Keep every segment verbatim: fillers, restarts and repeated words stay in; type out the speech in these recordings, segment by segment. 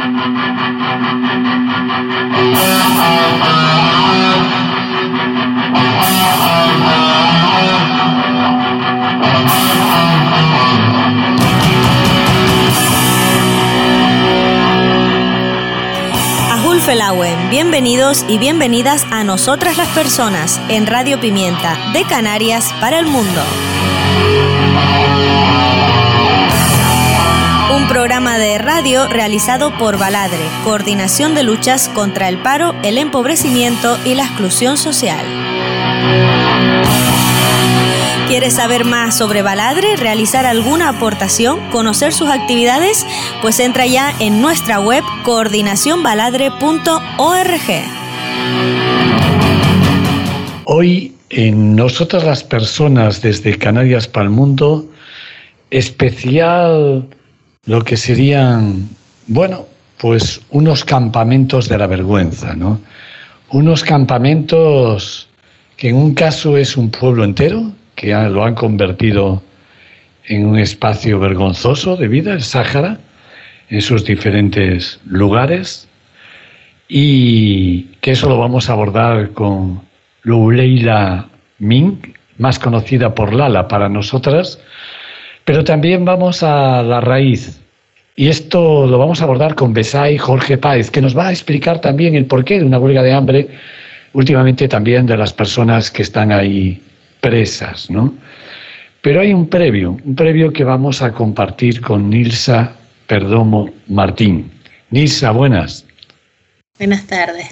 Felauen, bienvenidos y bienvenidas a Nosotras las Personas en Radio Pimienta de Canarias para el mundo. Un programa de radio realizado por Baladre, Coordinación de Luchas contra el Paro, el Empobrecimiento y la Exclusión Social. ¿Quieres saber más sobre Baladre, realizar alguna aportación, conocer sus actividades? Pues entra ya en nuestra web coordinación baladre punto org. Hoy en Nosotras las Personas desde Canarias para el mundo, especial lo que serían, bueno, pues unos campamentos de la vergüenza, ¿no? Unos campamentos que en un caso es un pueblo entero, que lo han convertido en un espacio vergonzoso de vida, el Sáhara, en sus diferentes lugares, y que eso lo vamos a abordar con Louleila Mink, más conocida por Lala para nosotras, pero también vamos a la raíz, y esto lo vamos a abordar con Besay Jorge Páez, que nos va a explicar también el porqué de una huelga de hambre, últimamente también de las personas que están ahí presas, ¿no? Pero hay un previo, un previo que vamos a compartir con Nilsa Perdomo Martín. Nilsa, buenas. Buenas tardes.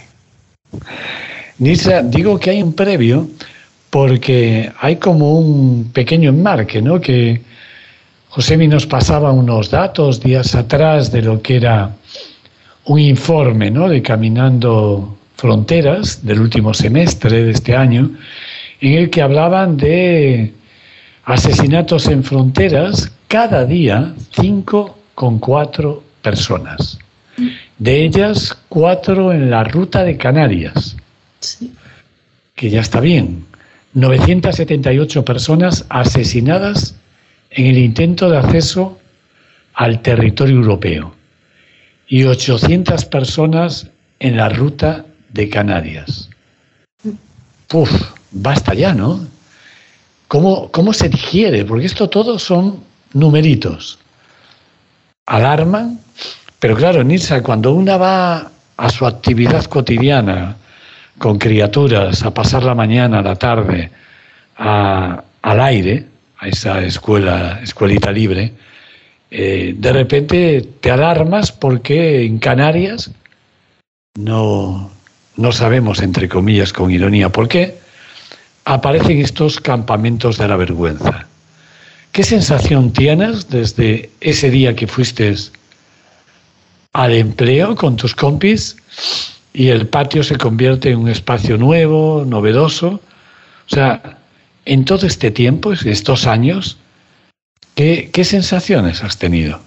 Nilsa, digo que hay un previo porque hay como un pequeño enmarque, ¿no? Que Josemi nos pasaba unos datos días atrás de lo que era un informe, ¿no? De Caminando Fronteras del último semestre de este año, en el que hablaban de asesinatos en fronteras cada día, cinco con cuatro personas. De ellas, cuatro en la ruta de Canarias, sí, que ya está bien. novecientas setenta y ocho personas asesinadas en el intento de acceso al territorio europeo y ochocientas personas en la ruta de Canarias. Uf, basta ya, ¿no? ¿Cómo, cómo se digiere? Porque esto todo son numeritos. Alarman, pero claro, Nilsa, cuando una va a su actividad cotidiana con criaturas, a pasar la mañana, la tarde, a, al aire, a esa escuela, escuelita libre, eh, de repente te alarmas porque en Canarias no... no sabemos, entre comillas, con ironía, por qué aparecen estos campamentos de la vergüenza. ¿Qué sensación tienes desde ese día que fuiste al empleo con tus compis y el patio se convierte en un espacio nuevo, novedoso? O sea, en todo este tiempo, estos años, ¿qué, qué sensaciones has tenido?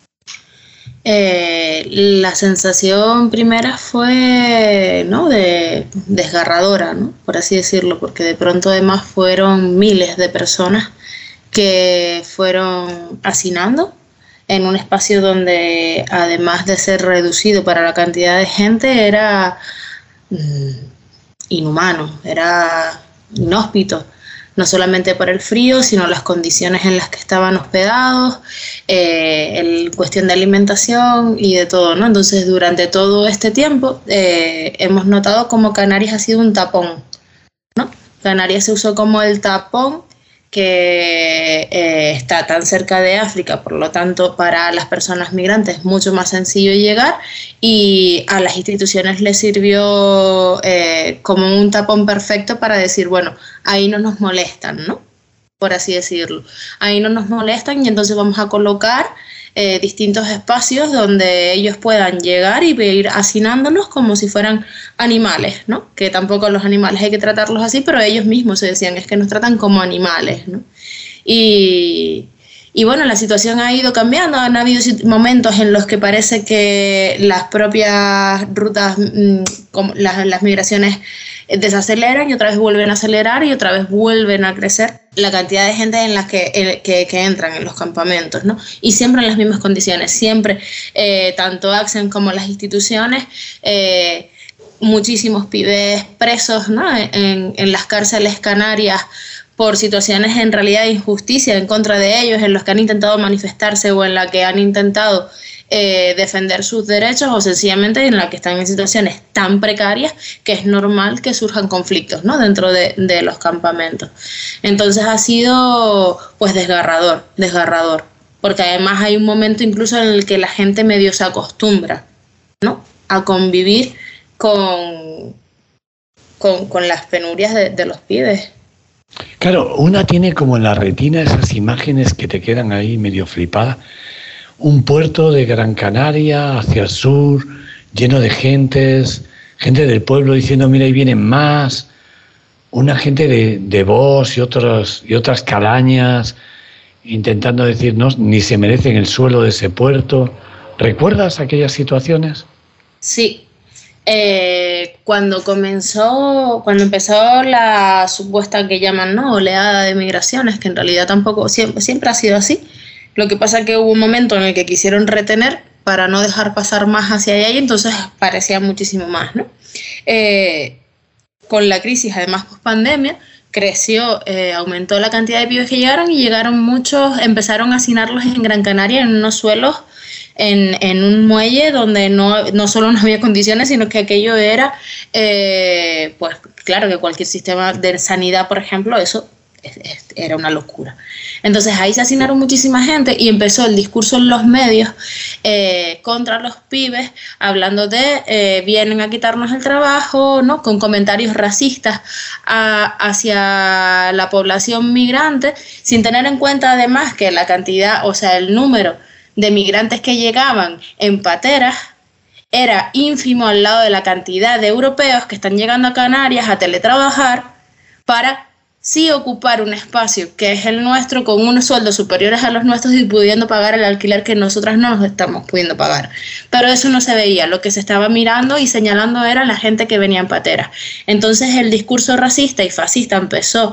Eh, la sensación primera fue, ¿no?, de desgarradora, ¿no?, por así decirlo, porque de pronto además fueron miles de personas que fueron hacinando en un espacio donde, además de ser reducido para la cantidad de gente, era mm, inhumano, era inhóspito. No solamente por el frío, sino las condiciones en las que estaban hospedados, eh, el cuestión de alimentación y de todo, ¿no? Entonces, durante todo este tiempo eh, hemos notado como Canarias ha sido un tapón, ¿no? Canarias se usó como el tapón que eh, está tan cerca de África, por lo tanto, para las personas migrantes es mucho más sencillo llegar, y a las instituciones les sirvió eh, como un tapón perfecto para decir, bueno, ahí no nos molestan, ¿no?, por así decirlo. Ahí no nos molestan y entonces vamos a colocar eh, distintos espacios donde ellos puedan llegar y ir hacinándonos como si fueran animales, ¿no? Que tampoco los animales hay que tratarlos así, pero ellos mismos se decían, es que nos tratan como animales, ¿no? Y, y bueno, la situación ha ido cambiando, han habido momentos en los que parece que las propias rutas, como las, las migraciones desaceleran y otra vez vuelven a acelerar y otra vez vuelven a crecer la cantidad de gente en las que, en, que, que entran en los campamentos, ¿no? Y siempre en las mismas condiciones, siempre, eh, tanto ACSEM como las instituciones, eh, muchísimos pibes presos, ¿no? en, en las cárceles canarias por situaciones en realidad de injusticia en contra de ellos, en los que han intentado manifestarse o en la que han intentado eh, defender sus derechos, o sencillamente en la que están en situaciones tan precarias que es normal que surjan conflictos, ¿no? dentro de, de los campamentos. Entonces ha sido pues desgarrador, desgarrador, porque además hay un momento incluso en el que la gente medio se acostumbra, ¿no? a convivir con, con, con las penurias de, de los pibes. Claro, una tiene como en la retina esas imágenes que te quedan ahí medio flipadas. Un puerto de Gran Canaria hacia el sur, lleno de gentes, gente del pueblo diciendo, mira, ahí vienen más. Una gente de, de Vox y, otros, y otras calañas intentando decir, no, ni se merecen el suelo de ese puerto. ¿Recuerdas aquellas situaciones? Sí. Eh, cuando comenzó, cuando empezó la supuesta que llaman, ¿no? oleada de migraciones, que en realidad tampoco, siempre, siempre ha sido así. Lo que pasa es que hubo un momento en el que quisieron retener para no dejar pasar más hacia allá y entonces parecía muchísimo más, ¿no? Eh, con la crisis, además post pandemia, creció, eh, aumentó la cantidad de pibes que llegaron y llegaron muchos, empezaron a hacinarlos en Gran Canaria en unos suelos, En, en un muelle donde no, no solo no había condiciones, sino que aquello era, eh, pues claro, que cualquier sistema de sanidad, por ejemplo, eso es, es, era una locura. Entonces ahí se hacinaron muchísima gente y empezó el discurso en los medios eh, contra los pibes, hablando de eh, vienen a quitarnos el trabajo, ¿no? Con comentarios racistas a, hacia la población migrante, sin tener en cuenta además que la cantidad, o sea, el número de migrantes que llegaban en pateras era ínfimo al lado de la cantidad de europeos que están llegando a Canarias a teletrabajar para sí ocupar un espacio que es el nuestro con unos sueldos superiores a los nuestros y pudiendo pagar el alquiler que nosotras no nos estamos pudiendo pagar. Pero eso no se veía, lo que se estaba mirando y señalando era la gente que venía en pateras. Entonces el discurso racista y fascista empezó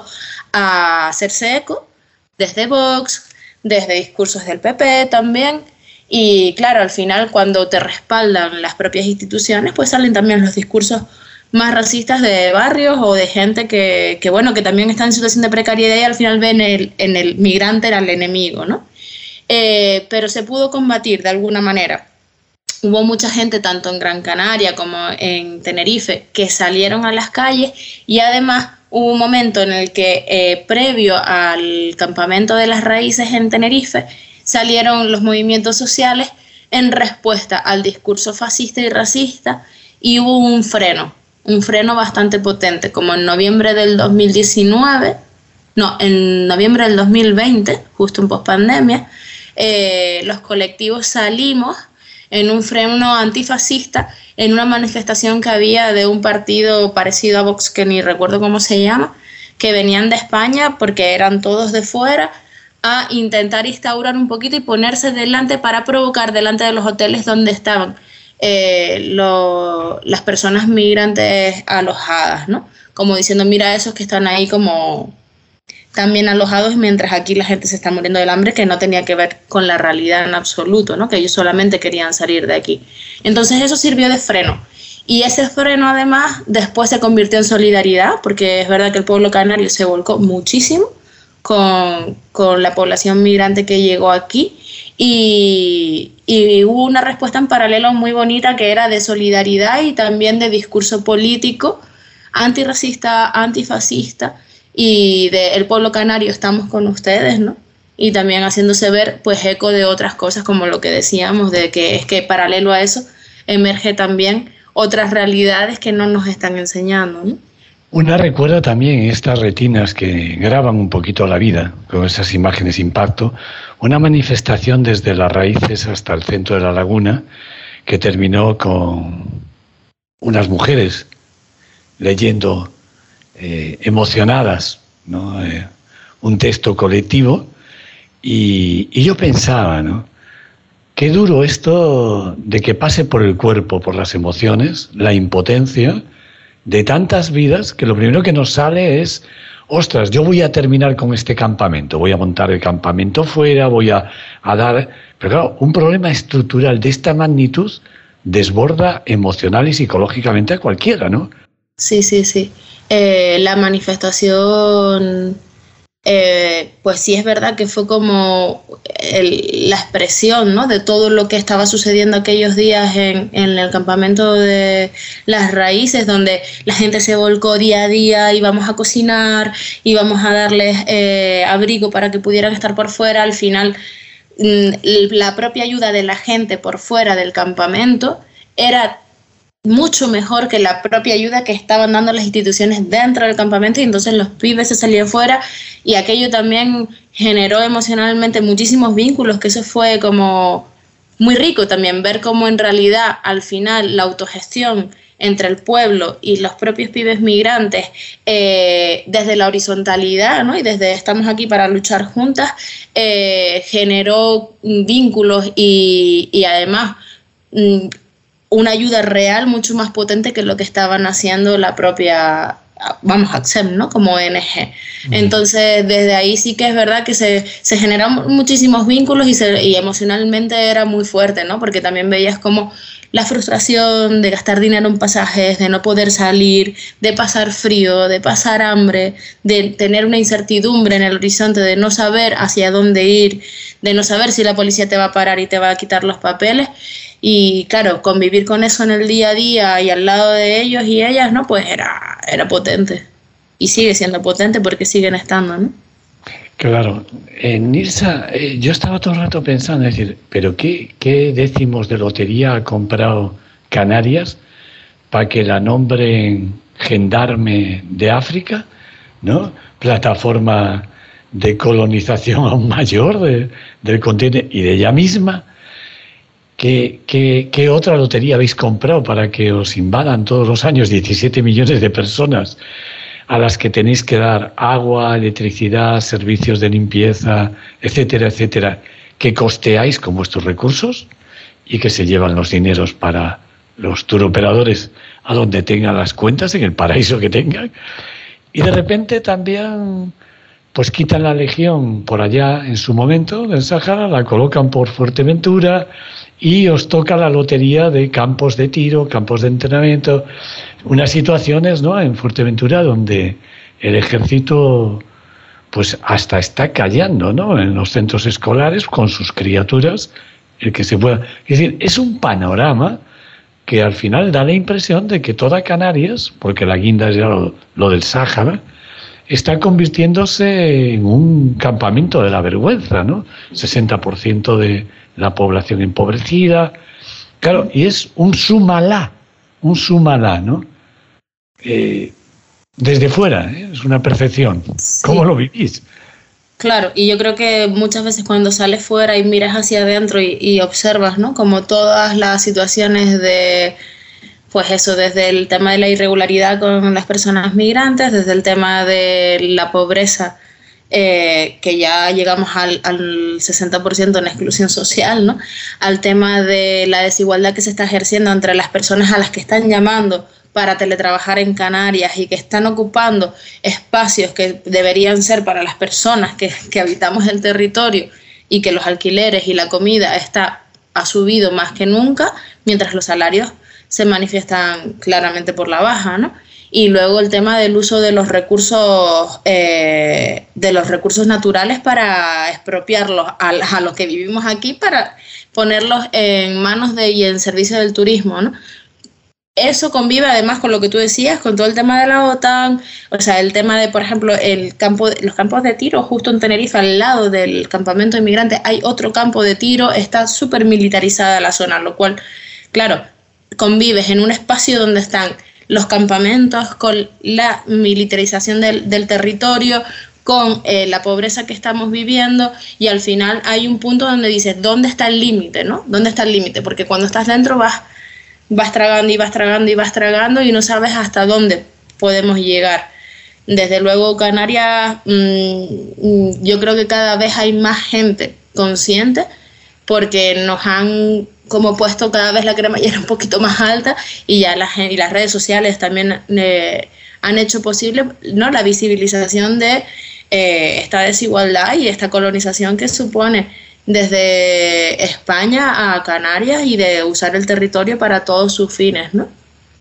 a hacerse eco desde Vox, desde discursos del P P también, y claro, al final cuando te respaldan las propias instituciones, pues salen también los discursos más racistas de barrios o de gente que, que bueno, que también está en situación de precariedad y al final ven el, en el migrante era el enemigo, ¿no? Eh, pero se pudo combatir de alguna manera. Hubo mucha gente, tanto en Gran Canaria como en Tenerife, que salieron a las calles y además hubo un momento en el que, eh, previo al campamento de las raíces en Tenerife, salieron los movimientos sociales en respuesta al discurso fascista y racista y hubo un freno, un freno bastante potente, como en noviembre del dos mil diecinueve, no, en noviembre del dos mil veinte, justo en pospandemia, eh, los colectivos salimos en un freno antifascista, en una manifestación que había de un partido parecido a Vox, que ni recuerdo cómo se llama, que venían de España, porque eran todos de fuera, a intentar instaurar un poquito y ponerse delante para provocar delante de los hoteles donde estaban eh, lo, las personas migrantes alojadas, ¿no? Como diciendo, mira esos que están ahí como también alojados, mientras aquí la gente se está muriendo del hambre, que no tenía que ver con la realidad en absoluto, ¿no? Que ellos solamente querían salir de aquí. Entonces eso sirvió de freno. Y ese freno además después se convirtió en solidaridad, porque es verdad que el pueblo canario se volcó muchísimo con, con la población migrante que llegó aquí y, y hubo una respuesta en paralelo muy bonita que era de solidaridad y también de discurso político antirracista, antifascista, y del pueblo canario estamos con ustedes, ¿no? Y también haciéndose ver pues eco de otras cosas, como lo que decíamos, de que es que paralelo a eso emerge también otras realidades que no nos están enseñando, ¿no? Una recuerda también estas retinas que graban un poquito la vida, con esas imágenes impacto, una manifestación desde las raíces hasta el centro de la laguna, que terminó con unas mujeres leyendo eh, emocionadas, ¿no? eh, un texto colectivo, y, y yo pensaba, ¿no? Qué duro esto de que pase por el cuerpo, por las emociones, la impotencia de tantas vidas que lo primero que nos sale es, ostras, yo voy a terminar con este campamento, voy a montar el campamento fuera, voy a, a dar... Pero claro, un problema estructural de esta magnitud desborda emocional y psicológicamente a cualquiera, ¿no? Sí, sí, sí. Eh, la manifestación, eh, pues sí es verdad que fue como el, la expresión, ¿no?, de todo lo que estaba sucediendo aquellos días en, en el campamento de Las Raíces, donde la gente se volcó día a día, íbamos a cocinar, íbamos a darles eh, abrigo para que pudieran estar por fuera. Al final, la propia ayuda de la gente por fuera del campamento era mucho mejor que la propia ayuda que estaban dando las instituciones dentro del campamento, y entonces los pibes se salían fuera, y aquello también generó emocionalmente muchísimos vínculos, que eso fue como muy rico también, ver cómo en realidad al final la autogestión entre el pueblo y los propios pibes migrantes, eh, desde la horizontalidad, ¿no?, y desde estamos aquí para luchar juntas, eh, generó vínculos y, y además mm, una ayuda real mucho más potente que lo que estaban haciendo la propia, vamos, ACSEM, ¿no?, como O N G. Mm. Entonces, desde ahí sí que es verdad que se, se generaron muchísimos vínculos y, se, y emocionalmente era muy fuerte, ¿no?, porque también veías como la frustración de gastar dinero en pasajes, de no poder salir, de pasar frío, de pasar hambre, de tener una incertidumbre en el horizonte, de no saber hacia dónde ir, de no saber si la policía te va a parar y te va a quitar los papeles. Y claro, convivir con eso en el día a día y al lado de ellos y ellas, ¿no?, pues era, era potente. Y sigue siendo potente porque siguen estando, ¿no? Claro. Eh, Nilsa, eh, yo estaba todo el rato pensando, es decir, ¿pero qué, qué décimos de lotería ha comprado Canarias para que la nombren gendarme de África, ¿no?, plataforma de colonización aún mayor de, del continente y de ella misma? ¿Qué, qué, ¿Qué otra lotería habéis comprado para que os invadan todos los años diecisiete millones de personas a las que tenéis que dar agua, electricidad, servicios de limpieza, etcétera, etcétera, que costeáis con vuestros recursos y que se llevan los dineros para los turoperadores a donde tengan las cuentas, en el paraíso que tengan? Y de repente también pues quitan la legión por allá en su momento del Sáhara, la colocan por Fuerteventura y os toca la lotería de campos de tiro, campos de entrenamiento, unas situaciones, ¿no?, en Fuerteventura donde el ejército pues hasta está callando, ¿no?, en los centros escolares con sus criaturas, el que se pueda. Es decir, es un panorama que al final da la impresión de que toda Canarias, porque la guinda es ya lo, lo del Sáhara, está convirtiéndose en un campamento de la vergüenza, ¿no? sesenta por ciento de la población empobrecida. Claro, y es un súmala, un súmala, ¿no? Eh, desde fuera, ¿eh? Es una percepción. Sí. ¿Cómo lo vivís? Claro, y yo creo que muchas veces cuando sales fuera y miras hacia adentro y, y observas, ¿no?, como todas las situaciones de, pues eso, desde el tema de la irregularidad con las personas migrantes, desde el tema de la pobreza, eh, que ya llegamos al, al sesenta por ciento en exclusión social, ¿no?, al tema de la desigualdad que se está ejerciendo entre las personas a las que están llamando para teletrabajar en Canarias y que están ocupando espacios que deberían ser para las personas que, que habitamos el territorio, y que los alquileres y la comida está, ha subido más que nunca, mientras los salarios se manifiestan claramente por la baja, ¿no? Y luego el tema del uso de los recursos eh, de los recursos naturales para expropiarlos a, a los que vivimos aquí, para ponerlos en manos de y en servicio del turismo, ¿no? Eso convive además con lo que tú decías, con todo el tema de la OTAN, o sea, el tema de, por ejemplo, el campo, los campos de tiro, justo en Tenerife, al lado del campamento de inmigrantes, hay otro campo de tiro, está súper militarizada la zona, lo cual, claro, convives en un espacio donde están los campamentos, con la militarización del, del territorio, con eh, la pobreza que estamos viviendo, y al final hay un punto donde dices, ¿dónde está el límite, no? ¿Dónde está el límite? Porque cuando estás dentro vas... vas tragando y vas tragando y vas tragando y no sabes hasta dónde podemos llegar. Desde luego Canarias, mmm, yo creo que cada vez hay más gente consciente, porque nos han como puesto cada vez la cremallera un poquito más alta, y ya las, y las redes sociales también eh, han hecho posible, ¿no?, la visibilización de eh, esta desigualdad y esta colonización que supone desde España a Canarias, y de usar el territorio para todos sus fines, ¿no?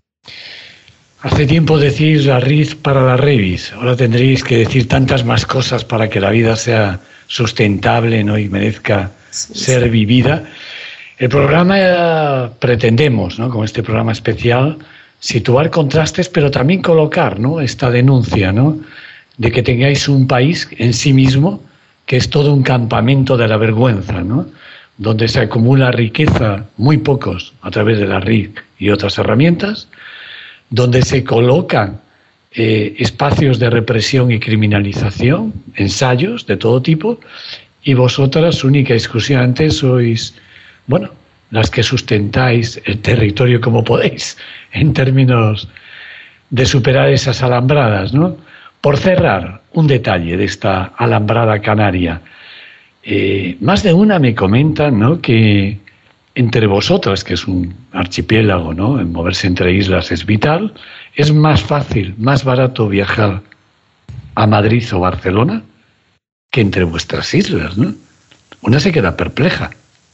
Hace tiempo decís la riz para la revis, ahora tendréis que decir tantas más cosas para que la vida sea sustentable, ¿no?, y merezca sí, ser sí. vivida. El programa eh, pretendemos, ¿no?, con este programa especial, situar contrastes, pero también colocar, ¿no?, esta denuncia, ¿no?, de que tengáis un país en sí mismo que es todo un campamento de la vergüenza, ¿no?, donde se acumula riqueza, muy pocos, a través de la R I C y otras herramientas, donde se colocan eh, espacios de represión y criminalización, ensayos de todo tipo, y vosotras única y exclusivamente sois, bueno, las que sustentáis el territorio como podéis, en términos de superar esas alambradas, ¿no? Por cerrar, un detalle de esta alambrada canaria. Eh, más de una me comentan, ¿no?, que entre vosotras, que es un archipiélago, ¿no?, en moverse entre islas es vital, es más fácil, más barato viajar a Madrid o Barcelona que entre vuestras islas, ¿no? Una se queda perpleja.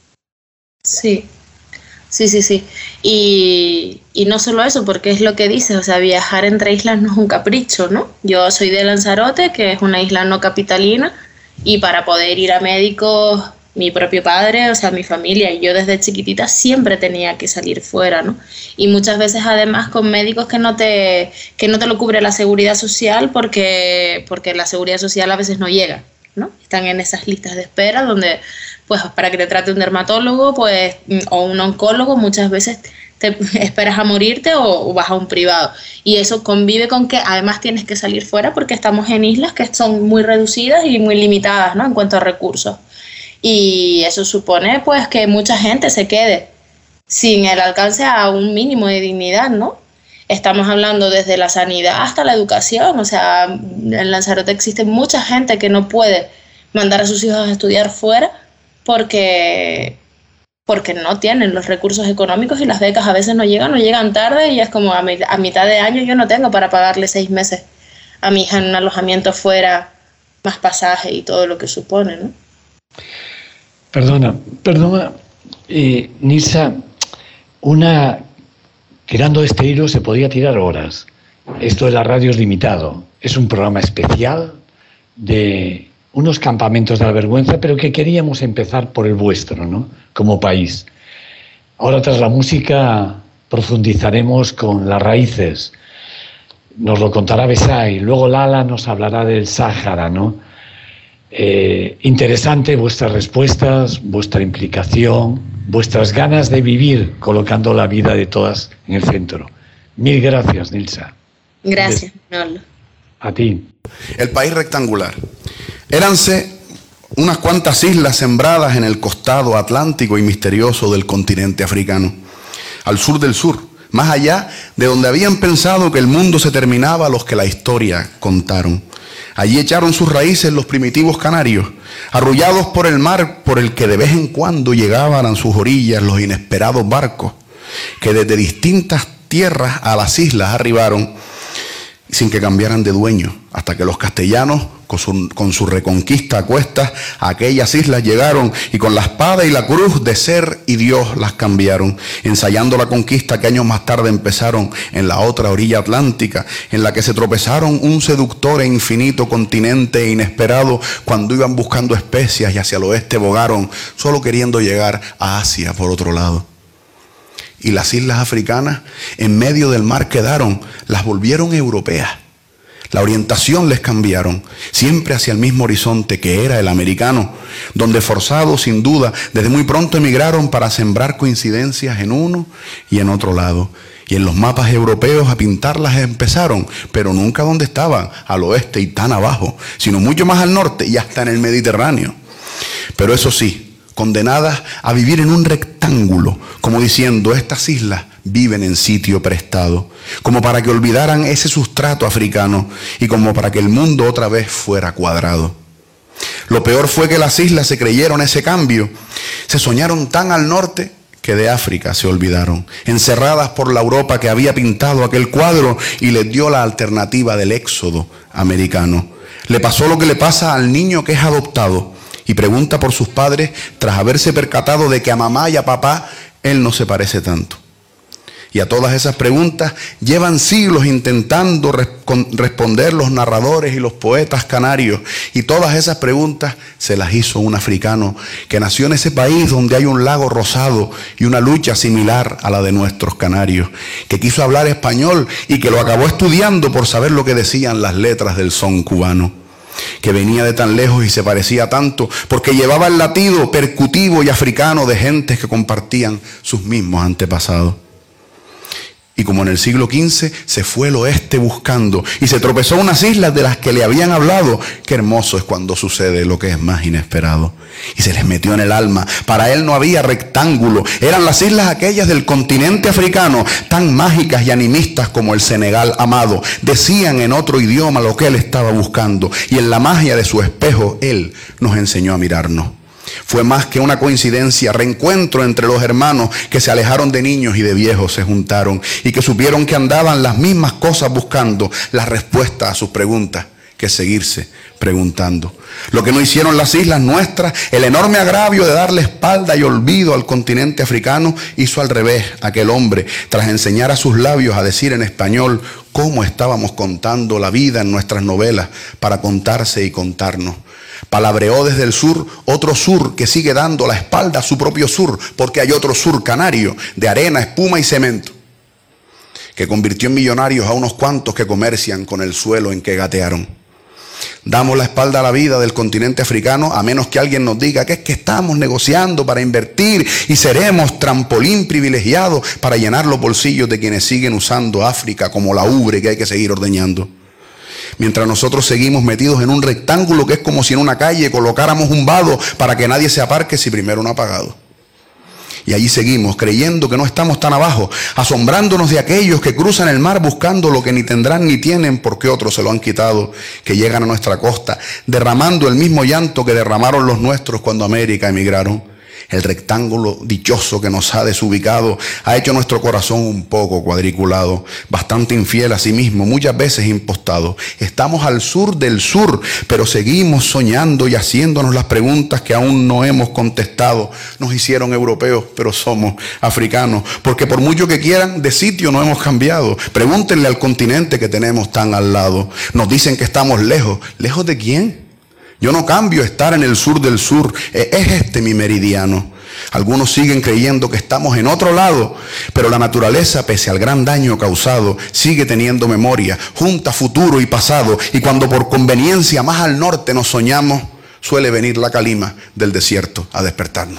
Sí, sí, sí, sí. Y, y no solo eso, porque es lo que dices, o sea, viajar entre islas no es un capricho, ¿no? Yo soy de Lanzarote, que es una isla no capitalina, y para poder ir a médicos, mi propio padre, o sea, mi familia, y yo desde chiquitita siempre tenía que salir fuera, ¿no? Y muchas veces además con médicos que no te, que no te lo cubre la seguridad social, porque, porque la seguridad social a veces no llega, ¿no? Están en esas listas de espera donde, pues, para que te trate un dermatólogo, pues, o un oncólogo, muchas veces te esperas a morirte o, o vas a un privado. Y eso convive con que además tienes que salir fuera porque estamos en islas que son muy reducidas y muy limitadas, ¿no?, en cuanto a recursos. Y eso supone, pues, que mucha gente se quede sin el alcance a un mínimo de dignidad, ¿no? Estamos hablando desde la sanidad hasta la educación. O sea, en Lanzarote existe mucha gente que no puede mandar a sus hijos a estudiar fuera porque, porque no tienen los recursos económicos, y las becas a veces no llegan, no llegan tarde, y es como a, mi, a mitad de año yo no tengo para pagarle seis meses a mi hija en un alojamiento fuera, más pasaje y todo lo que supone, ¿no? Perdona, perdona, eh, Nilsa, una, tirando este hilo se podía tirar horas. Esto de la radio es limitado, es un programa especial de unos campamentos de la vergüenza, pero que queríamos empezar por el vuestro, ¿no?, como país. Ahora, tras la música, profundizaremos con las raíces. Nos lo contará Besay, luego Lala nos hablará del Sáhara, ¿no? Eh, interesante vuestras respuestas, vuestra implicación, vuestras ganas de vivir colocando la vida de todas en el centro. Mil gracias, Nilsa. Gracias, Manolo. A ti. El país rectangular. Éranse unas cuantas islas sembradas en el costado atlántico y misterioso del continente africano, al sur del sur, más allá de donde habían pensado que el mundo se terminaba los que la historia contaron. Allí echaron sus raíces los primitivos canarios, arrullados por el mar por el que de vez en cuando llegaban a sus orillas los inesperados barcos, que desde distintas tierras a las islas arribaron sin que cambiaran de dueño, hasta que los castellanos, con su, con su reconquista a cuestas, a aquellas islas llegaron y con la espada y la cruz de ser y Dios las cambiaron, ensayando la conquista que años más tarde empezaron en la otra orilla atlántica, en la que se tropezaron un seductor e infinito continente inesperado cuando iban buscando especias y hacia el oeste bogaron, solo queriendo llegar a Asia por otro lado. Y las islas africanas en medio del mar quedaron, las volvieron europeas. La orientación les cambiaron, siempre hacia el mismo horizonte que era el americano, donde forzados sin duda desde muy pronto emigraron para sembrar coincidencias en uno y en otro lado. Y en los mapas europeos a pintarlas empezaron, pero nunca donde estaban, al oeste y tan abajo, sino mucho más al norte y hasta en el Mediterráneo. Pero eso sí, condenadas a vivir en un rectángulo, como diciendo, estas islas viven en sitio prestado, como para que olvidaran ese sustrato africano y como para que el mundo otra vez fuera cuadrado. Lo peor fue que las islas se creyeron ese cambio, se soñaron tan al norte que de África se olvidaron, encerradas por la Europa que había pintado aquel cuadro y les dio la alternativa del éxodo americano. Le pasó lo que le pasa al niño que es adoptado y pregunta por sus padres tras haberse percatado de que a mamá y a papá él no se parece tanto. Y a todas esas preguntas llevan siglos intentando res- responder los narradores y los poetas canarios. Y todas esas preguntas se las hizo un africano que nació en ese país donde hay un lago rosado y una lucha similar a la de nuestros canarios, que quiso hablar español y que lo acabó estudiando por saber lo que decían las letras del son cubano, que venía de tan lejos y se parecía tanto porque llevaba el latido percutivo y africano de gentes que compartían sus mismos antepasados. Y como en el siglo quince se fue el oeste buscando y se tropezó unas islas de las que le habían hablado. Qué hermoso es cuando sucede lo que es más inesperado. Y se les metió en el alma. Para él no había rectángulo. Eran las islas aquellas del continente africano, tan mágicas y animistas como el Senegal amado. Decían en otro idioma lo que él estaba buscando. Y en la magia de su espejo, él nos enseñó a mirarnos. Fue más que una coincidencia, reencuentro entre los hermanos que se alejaron de niños y de viejos se juntaron y que supieron que andaban las mismas cosas buscando las respuestas a sus preguntas, que seguirse preguntando. Lo que no hicieron las islas nuestras, el enorme agravio de darle espalda y olvido al continente africano, hizo al revés aquel hombre, tras enseñar a sus labios a decir en español cómo estábamos contando la vida en nuestras novelas para contarse y contarnos. Palabreó desde el sur, otro sur que sigue dando la espalda a su propio sur, porque hay otro sur canario, de arena, espuma y cemento, que convirtió en millonarios a unos cuantos que comercian con el suelo en que gatearon. Damos la espalda a la vida del continente africano a menos que alguien nos diga que es que estamos negociando para invertir y seremos trampolín privilegiado para llenar los bolsillos de quienes siguen usando África como la ubre que hay que seguir ordeñando. Mientras nosotros seguimos metidos en un rectángulo que es como si en una calle colocáramos un vado para que nadie se aparque si primero no ha pagado. Y allí seguimos creyendo que no estamos tan abajo, asombrándonos de aquellos que cruzan el mar buscando lo que ni tendrán ni tienen porque otros se lo han quitado, que llegan a nuestra costa derramando el mismo llanto que derramaron los nuestros cuando a América emigraron. El rectángulo dichoso que nos ha desubicado ha hecho nuestro corazón un poco cuadriculado, bastante infiel a sí mismo, muchas veces impostado. Estamos al sur del sur, pero seguimos soñando y haciéndonos las preguntas que aún no hemos contestado. Nos hicieron europeos, pero somos africanos, porque por mucho que quieran, de sitio no hemos cambiado. Pregúntenle al continente que tenemos tan al lado. Nos dicen que estamos lejos. ¿Lejos de quién? Yo no cambio estar en el sur del sur, es este mi meridiano. Algunos siguen creyendo que estamos en otro lado, pero la naturaleza, pese al gran daño causado, sigue teniendo memoria, junta futuro y pasado, y cuando por conveniencia más al norte nos soñamos, suele venir la calima del desierto a despertarnos.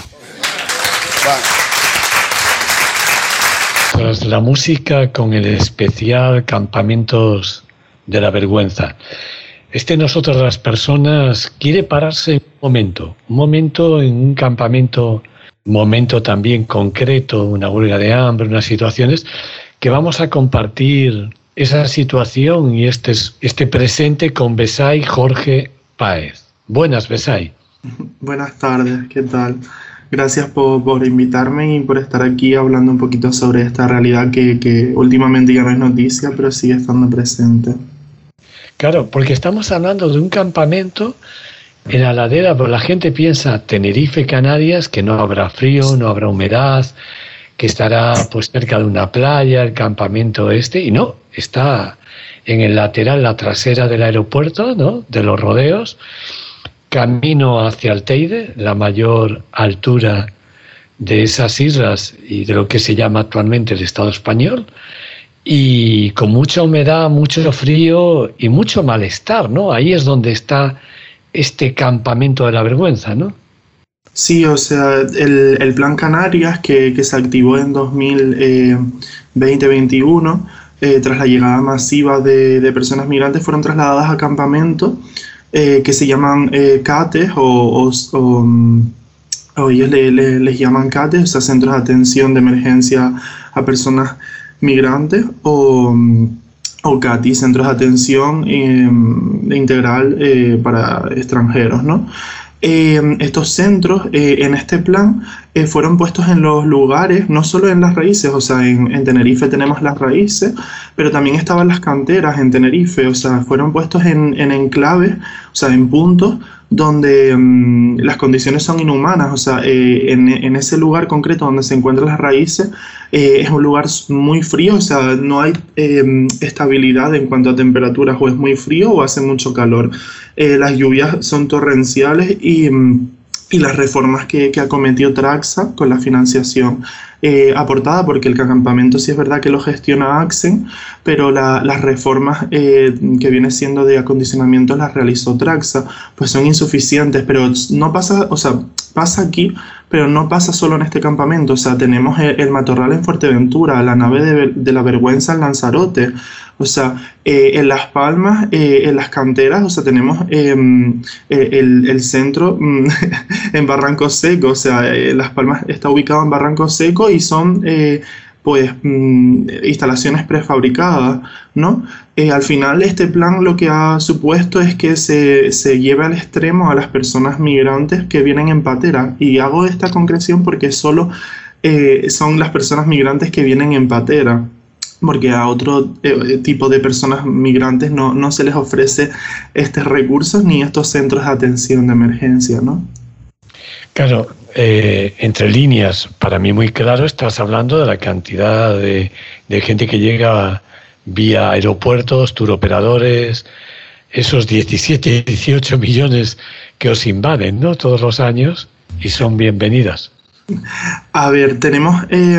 Tras la música con el especial Campamentos de la Vergüenza. Este Nosotros las Personas quiere pararse un momento, un momento en un campamento, un momento también concreto, una huelga de hambre, unas situaciones que vamos a compartir esa situación y este, este presente con Besay Jorge Páez. Buenas, Besay. Buenas tardes, ¿qué tal? Gracias por, por invitarme y por estar aquí hablando un poquito sobre esta realidad que, que últimamente ya no es noticia, pero sigue estando presente. Claro, porque estamos hablando de un campamento en la ladera, pero la gente piensa Tenerife, Canarias, que no habrá frío, no habrá humedad, que estará pues cerca de una playa, el campamento este, y no, está en el lateral, la trasera del aeropuerto, ¿no?, de los rodeos, camino hacia el Teide, la mayor altura de esas islas y de lo que se llama actualmente el Estado español, y con mucha humedad, mucho frío y mucho malestar, ¿no? Ahí es donde está este campamento de la vergüenza, ¿no? Sí, o sea, el, el Plan Canarias que, que se activó en dos mil veinte veintiuno, eh, tras la llegada masiva de, de personas migrantes, fueron trasladadas a campamentos eh, que se llaman eh, CATES o, o, o, o ellos le, le, les llaman CATES, o sea, Centros de Atención de Emergencia a Personas Migrantes, o, o CATI, Centros de Atención eh, Integral eh, para Extranjeros, ¿no? Eh, estos centros eh, en este plan eh, fueron puestos en los lugares, no solo en las raíces, o sea, en, en Tenerife tenemos las raíces, pero también estaban las canteras en Tenerife, o sea, fueron puestos en, en enclaves, o sea, en puntos donde um, las condiciones son inhumanas, o sea, eh, en, en ese lugar concreto donde se encuentran las raíces, eh, es un lugar muy frío, o sea, no hay eh, estabilidad en cuanto a temperaturas, o es muy frío o hace mucho calor. Eh, las lluvias son torrenciales y, y las reformas que, que acometió Traxa con la financiación eh, aportada, porque el campamento sí es verdad que lo gestiona Axen, pero la, las reformas eh, que viene siendo de acondicionamiento las realizó Traxa, pues son insuficientes, pero no pasa, o sea, pasa aquí, pero no pasa solo en este campamento, o sea, tenemos el, el Matorral en Fuerteventura, la nave de, de la Vergüenza en Lanzarote, o sea, eh, en Las Palmas, eh, en las canteras, o sea, tenemos eh, el, el centro en Barranco Seco, o sea, eh, Las Palmas está ubicado en Barranco Seco y son eh, pues mm, instalaciones prefabricadas, ¿no? Eh, al final este plan lo que ha supuesto es que se, se lleve al extremo a las personas migrantes que vienen en patera, y hago esta concreción porque solo eh, son las personas migrantes que vienen en patera, porque a otro eh, tipo de personas migrantes no, no se les ofrece estos recursos ni estos centros de atención de emergencia, ¿no? Claro, eh, entre líneas, para mí muy claro, estás hablando de la cantidad de, de gente que llega vía aeropuertos, turoperadores, esos diecisiete, dieciocho millones que os invaden, ¿no?, todos los años, y son bienvenidas. A ver, tenemos, eh,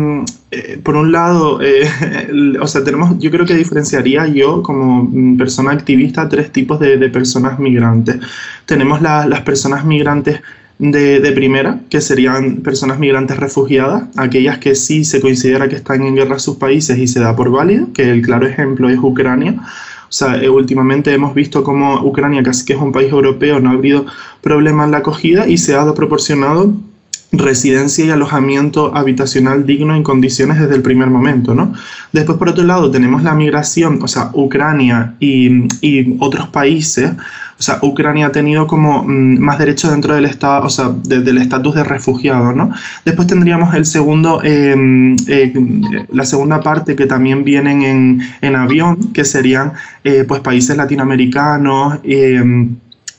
eh, por un lado, eh, o sea, tenemos, yo creo que diferenciaría yo como persona activista tres tipos de, de personas migrantes. Tenemos la, las personas migrantes de, de primera, que serían personas migrantes refugiadas, aquellas que sí se considera que están en guerra en sus países y se da por válido, que el claro ejemplo es Ucrania. O sea, eh, últimamente hemos visto cómo Ucrania, casi que es un país europeo, no ha habido problema en la acogida y se ha proporcionado residencia y alojamiento habitacional digno en condiciones desde el primer momento, ¿no? Después, por otro lado, tenemos la migración, o sea, Ucrania y, y otros países. O sea, Ucrania ha tenido como mmm, más derechos dentro del estado, o sea, de, del estatus de refugiado, ¿no? Después tendríamos el segundo, eh, eh, la segunda parte, que también vienen en, en avión, que serían eh, pues países latinoamericanos, eh,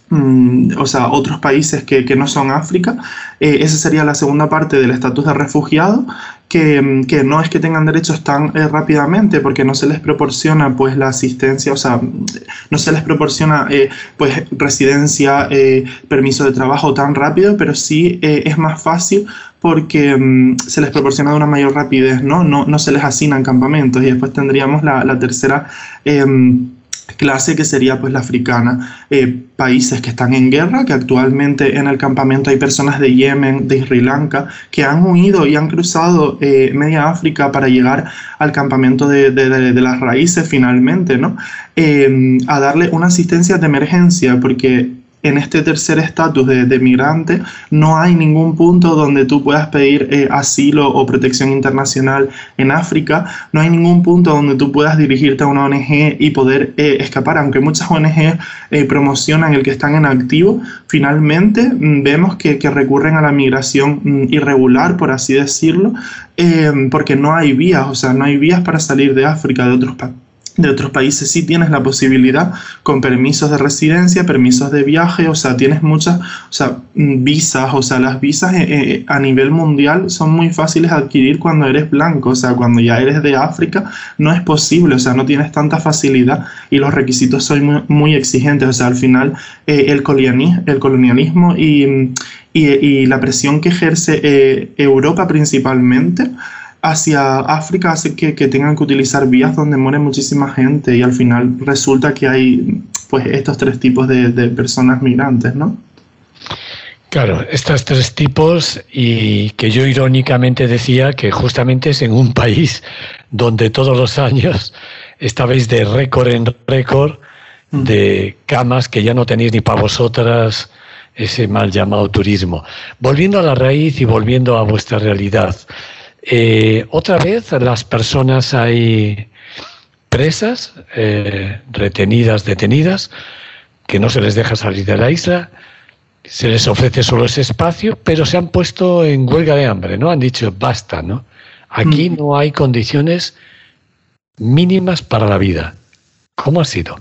Mm, o sea, otros países que, que no son África. Eh, esa sería la segunda parte del estatus de refugiado, que, que no es que tengan derechos tan eh, rápidamente, porque no se les proporciona pues la asistencia, o sea, no se les proporciona eh, pues residencia, eh, permiso de trabajo tan rápido, pero sí eh, es más fácil porque um, se les proporciona de una mayor rapidez, ¿no? No, no se les asignan campamentos. Y después tendríamos la, la tercera eh, clase, que sería pues la africana, eh, países que están en guerra, que actualmente en el campamento hay personas de Yemen, de Sri Lanka, que han huido y han cruzado eh, media África para llegar al campamento de, de, de, de las raíces finalmente, ¿no? Eh, a darle una asistencia de emergencia, porque en este tercer estatus de, de migrante no hay ningún punto donde tú puedas pedir eh, asilo o protección internacional en África, no hay ningún punto donde tú puedas dirigirte a una O N G y poder eh, escapar, aunque muchas O N G eh, promocionan el que están en activo. Finalmente mm, vemos que, que recurren a la migración mm, irregular, por así decirlo, eh, porque no hay vías, o sea, no hay vías para salir de África, de otros países. De otros países sí tienes la posibilidad con permisos de residencia, permisos de viaje, o sea, tienes muchas, o sea, visas, o sea, las visas eh, a nivel mundial son muy fáciles de adquirir cuando eres blanco, o sea, cuando ya eres de África no es posible, o sea, no tienes tanta facilidad y los requisitos son muy, muy exigentes, o sea, al final eh, el colonialismo, el colonialismo y, y, y la presión que ejerce eh, Europa principalmente hacia África hace que, que tengan que utilizar vías donde muere muchísima gente, y al final resulta que hay pues estos tres tipos de, de personas migrantes, ¿no? Claro, estos tres tipos, y que yo irónicamente decía que justamente es en un país donde todos los años estabais de récord en récord de camas que ya no tenéis ni para vosotras, ese mal llamado turismo. Volviendo a la raíz y volviendo a vuestra realidad, Eh, otra vez las personas hay presas, eh, retenidas, detenidas, que no se les deja salir de la isla, se les ofrece solo ese espacio, pero se han puesto en huelga de hambre, ¿no? Han dicho, basta, ¿no? Aquí mm. no hay condiciones mínimas para la vida. ¿Cómo ha sido?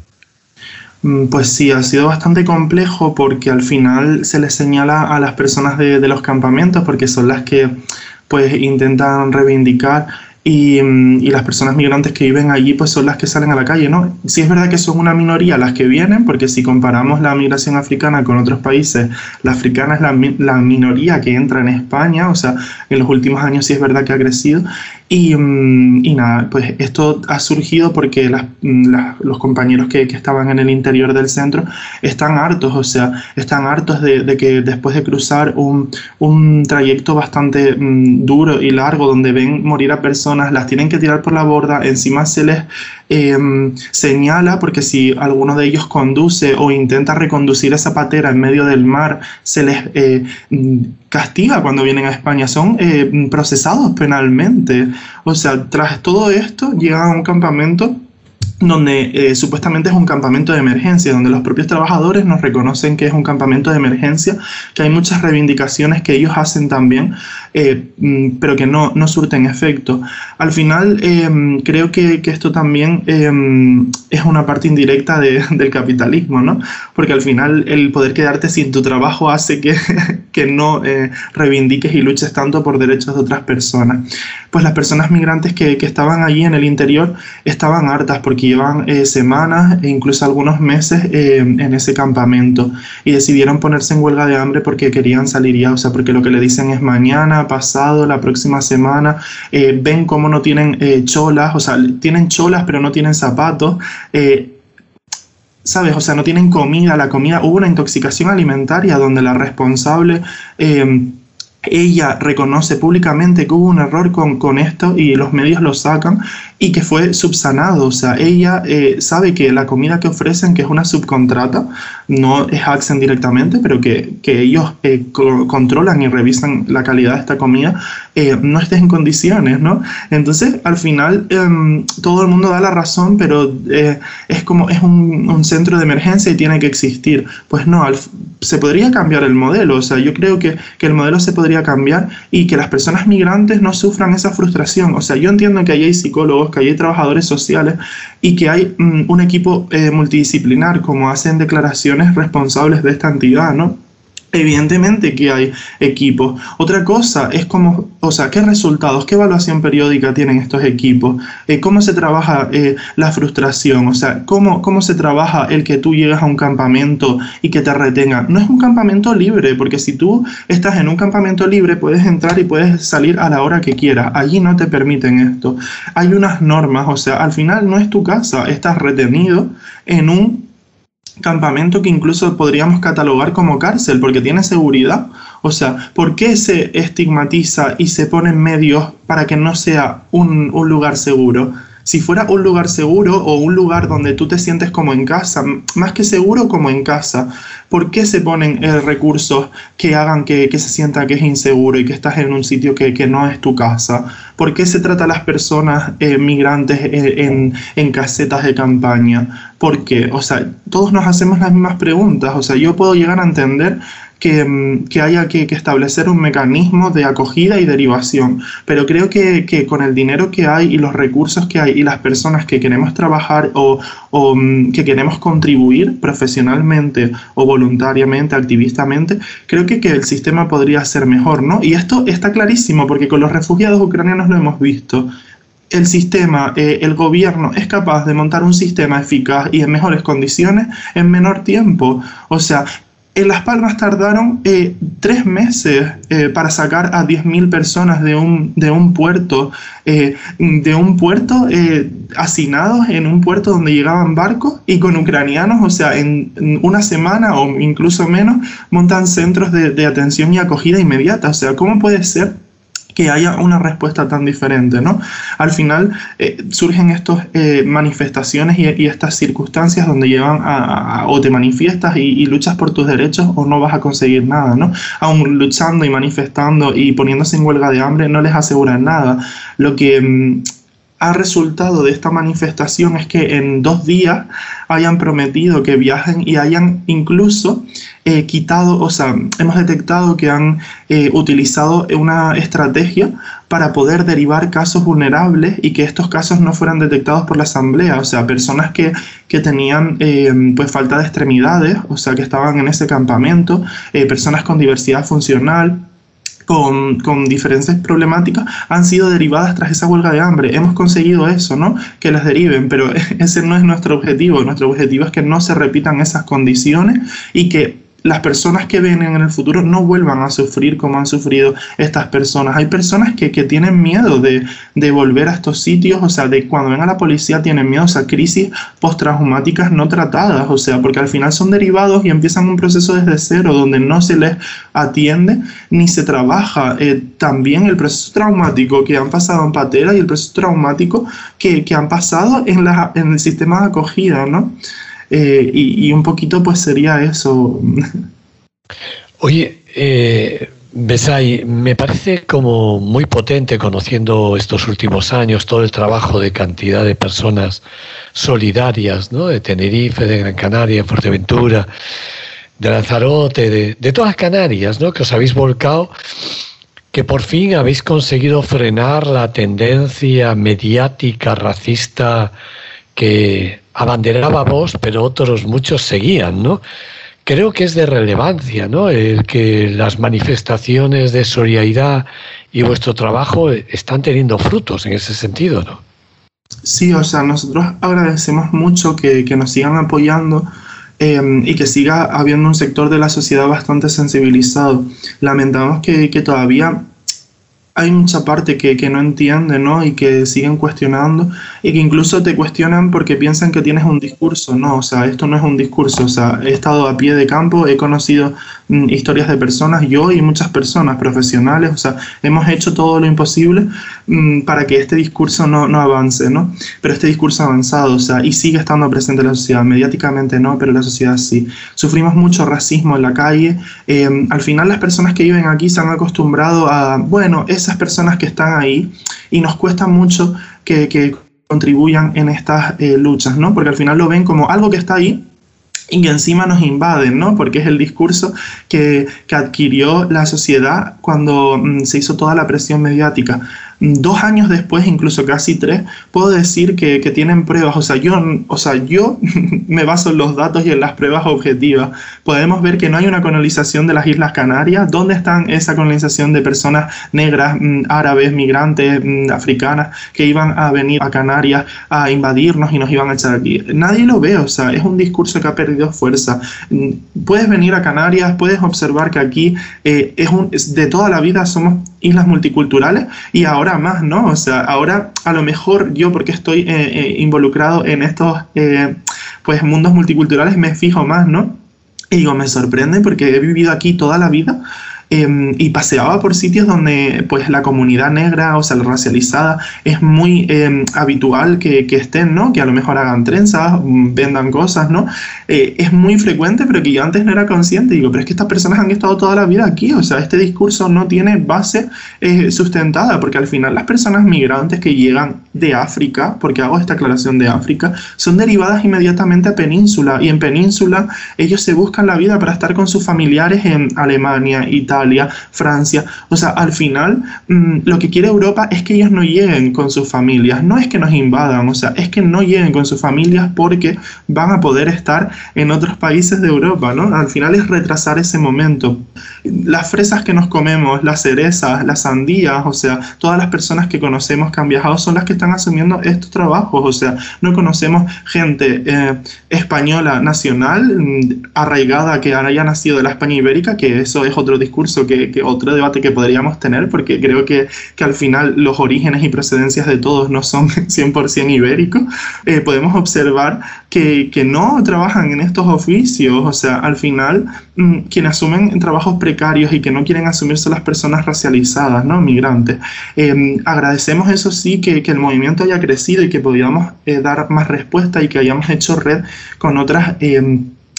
Pues sí, ha sido bastante complejo porque al final se les señala a las personas de, de los campamentos porque son las que pues intentan reivindicar y, y las personas migrantes que viven allí pues son las que salen a la calle, ¿no? Sí es verdad que son una minoría las que vienen, porque si comparamos la migración africana con otros países, la africana es la, la minoría que entra en España, o sea, en los últimos años sí es verdad que ha crecido. Y, y nada, pues esto ha surgido porque las, las, los compañeros que, que estaban en el interior del centro están hartos, o sea, están hartos de, de que después de cruzar un, un trayecto bastante um, duro y largo donde ven morir a personas, las tienen que tirar por la borda, encima se les eh, señala, porque si alguno de ellos conduce o intenta reconducir esa patera en medio del mar, se les eh, castiga cuando vienen a España, son eh, procesados penalmente. O sea, tras todo esto llegan a un campamento donde eh, supuestamente es un campamento de emergencia, donde los propios trabajadores nos reconocen que es un campamento de emergencia, que hay muchas reivindicaciones que ellos hacen también, eh, pero que no, no surten efecto. Al final, eh, creo que, que esto también eh, es una parte indirecta de, del capitalismo, ¿no? Porque al final el poder quedarte sin tu trabajo hace que, que no eh, reivindiques y luches tanto por derechos de otras personas. Pues las personas migrantes que, que estaban allí en el interior estaban hartas porque llevan eh, semanas e incluso algunos meses eh, en ese campamento y decidieron ponerse en huelga de hambre porque querían salir ya, o sea, porque lo que le dicen es mañana, pasado, la próxima semana, eh, ven cómo no tienen eh, cholas, o sea, tienen cholas pero no tienen zapatos, eh, ¿sabes? O sea, no tienen comida, la comida, hubo una intoxicación alimentaria donde la responsable... Eh, ella reconoce públicamente que hubo un error con, con esto y los medios lo sacan y que fue subsanado. O sea, ella eh, sabe que la comida que ofrecen, que es una subcontrata, no es Accent directamente, pero que, que ellos eh, co controlan y revisan la calidad de esta comida, eh, no esté en condiciones, ¿no? Entonces, al final, eh, todo el mundo da la razón, pero eh, es como, es un, un centro de emergencia y tiene que existir. Pues no, al, se podría cambiar el modelo. O sea, yo creo que, que el modelo se podría cambiar y que las personas migrantes no sufran esa frustración. O sea, yo entiendo que ahí hay psicólogos, que hay trabajadores sociales y que hay um, un equipo eh, multidisciplinar, como hacen declaraciones responsables de esta entidad, ¿no? Evidentemente que hay equipos. Otra cosa es cómo, o sea, qué resultados, qué evaluación periódica tienen estos equipos, eh, cómo se trabaja eh, la frustración, o sea, cómo, cómo se trabaja el que tú llegas a un campamento y que te retengan. No es un campamento libre, porque si tú estás en un campamento libre puedes entrar y puedes salir a la hora que quieras. Allí no te permiten esto. Hay unas normas, o sea, al final no es tu casa, estás retenido en un campamento que incluso podríamos catalogar como cárcel porque tiene seguridad. O sea, ¿por qué se estigmatiza y se ponen medios para que no sea un, un lugar seguro? Si fuera un lugar seguro o un lugar donde tú te sientes como en casa, más que seguro, como en casa, ¿por qué se ponen eh, recursos que hagan que, que se sienta que es inseguro y que estás en un sitio que, que no es tu casa? ¿Por qué se trata a las personas eh, migrantes eh, en, en casetas de campaña? ¿Por qué? O sea, todos nos hacemos las mismas preguntas. O sea, yo puedo llegar a entender que, que haya que, que establecer un mecanismo de acogida y derivación, pero creo que, que con el dinero que hay y los recursos que hay y las personas que queremos trabajar o, o que queremos contribuir profesionalmente o voluntariamente, activistamente, creo que, que el sistema podría ser mejor, ¿no? Y esto está clarísimo porque con los refugiados ucranianos lo hemos visto. El sistema, eh, el gobierno es capaz de montar un sistema eficaz y en mejores condiciones en menor tiempo. O sea, en Las Palmas tardaron eh, tres meses eh, para sacar a diez mil personas de un, de un puerto, eh, de un puerto eh, hacinados en un puerto donde llegaban barcos y con ucranianos, o sea, en, en una semana o incluso menos, montan centros de, de atención y acogida inmediata. O sea, ¿cómo puede ser que haya una respuesta tan diferente, ¿no? Al final eh, surgen estas eh, manifestaciones y, y estas circunstancias donde llevan a, a o te manifiestas y, y luchas por tus derechos o no vas a conseguir nada, ¿no? Aún luchando y manifestando y poniéndose en huelga de hambre no les aseguran nada. Lo que... ha resultado de esta manifestación es que en dos días hayan prometido que viajen y hayan incluso eh, quitado, o sea, hemos detectado que han eh, utilizado una estrategia para poder derivar casos vulnerables y que estos casos no fueran detectados por la asamblea, o sea, personas que, que tenían eh, pues falta de extremidades, o sea, que estaban en ese campamento, eh, personas con diversidad funcional, Con, con diferentes problemáticas, han sido derivadas tras esa huelga de hambre. Hemos conseguido eso, ¿no? Que las deriven, pero ese no es nuestro objetivo. Nuestro objetivo es que no se repitan esas condiciones y que las personas que vienen en el futuro no vuelvan a sufrir como han sufrido estas personas. Hay personas que, que tienen miedo de, de volver a estos sitios, o sea, de cuando ven a la policía tienen miedo, o sea, crisis postraumáticas no tratadas, o sea, porque al final son derivados y empiezan un proceso desde cero, donde no se les atiende ni se trabaja. Eh, también el proceso traumático que han pasado en Patera y el proceso traumático que, que han pasado en, la, en el sistema de acogida, ¿no? Eh, y, y un poquito pues sería eso. Oye, eh, Besay, me parece como muy potente, conociendo estos últimos años todo el trabajo de cantidad de personas solidarias, ¿no? De Tenerife, de Gran Canaria, Fuerteventura, de Lanzarote, de, de todas Canarias, ¿no? Que os habéis volcado, que por fin habéis conseguido frenar la tendencia mediática racista que abanderaba Vox, pero otros muchos seguían, ¿no? Creo que es de relevancia, ¿no? El que las manifestaciones de solidaridad y vuestro trabajo están teniendo frutos en ese sentido, ¿no? Sí, o sea, nosotros agradecemos mucho que, que nos sigan apoyando eh, y que siga habiendo un sector de la sociedad bastante sensibilizado. Lamentamos que, que todavía hay mucha parte que, que no entiende, ¿no? Y que siguen cuestionando y que incluso te cuestionan porque piensan que tienes un discurso. No, o sea, esto no es un discurso. O sea, he estado a pie de campo, he conocido mm, historias de personas, yo y muchas personas profesionales. O sea, hemos hecho todo lo imposible mm, para que este discurso no, no avance, ¿no? Pero este discurso ha avanzado, o sea, y sigue estando presente en la sociedad. Mediáticamente no, pero la sociedad sí. Sufrimos mucho racismo en la calle. Eh, al final las personas que viven aquí se han acostumbrado a, bueno, es esas personas que están ahí y nos cuesta mucho que, que contribuyan en estas eh, luchas, ¿no? Porque al final lo ven como algo que está ahí y que encima nos invaden, ¿no? Porque es el discurso que, que adquirió la sociedad cuando mm, se hizo toda la presión mediática. Dos años después, incluso casi tres, puedo decir que, que tienen pruebas. O sea, yo, o sea, yo me baso en los datos y en las pruebas objetivas. Podemos ver que no hay una colonización de las Islas Canarias. ¿Dónde están esa colonización de personas negras, árabes, migrantes, africanas, que iban a venir a Canarias a invadirnos y nos iban a echar aquí? Nadie lo ve, o sea, es un discurso que ha perdido fuerza. Puedes venir a Canarias, puedes observar que aquí eh, es un, de toda la vida somos islas multiculturales y ahora más, ¿no? O sea, ahora a lo mejor yo, porque estoy eh, eh, involucrado en estos eh, pues mundos multiculturales, me fijo más, ¿no? Y digo, me sorprende porque he vivido aquí toda la vida eh, y paseaba por sitios donde pues la comunidad negra, o sea, la racializada, es muy eh, habitual que, que estén, ¿no? Que a lo mejor hagan trenzas, vendan cosas, ¿no? Eh, es muy frecuente, pero que yo antes no era consciente. Digo, pero es que estas personas han estado toda la vida aquí, o sea, este discurso no tiene base eh, sustentada, porque al final las personas migrantes que llegan de África, porque hago esta aclaración de África, son derivadas inmediatamente a Península, y en Península ellos se buscan la vida para estar con sus familiares en Alemania, Italia, Francia. O sea, al final mmm, lo que quiere Europa es que ellos no lleguen con sus familias, no es que nos invadan, o sea, es que no lleguen con sus familias porque van a poder estar en otros países de Europa, ¿no? Al final es retrasar ese momento. Las fresas que nos comemos, las cerezas, las sandías, o sea, todas las personas que conocemos que han viajado son las que están asumiendo estos trabajos. O sea, no conocemos gente eh, española nacional, arraigada, que haya nacido de la España ibérica, que eso es otro discurso, que, que otro debate que podríamos tener, porque creo que, que al final los orígenes y procedencias de todos no son cien por ciento ibéricos. Eh, podemos observar que, que no trabajan en estos oficios. O sea, al final mmm, quienes asumen trabajos precarios y que no quieren asumir son las personas racializadas, ¿no? Migrantes. Eh, agradecemos eso sí que, que el movimiento haya crecido y que podamos eh, dar más respuesta y que hayamos hecho red con otras eh,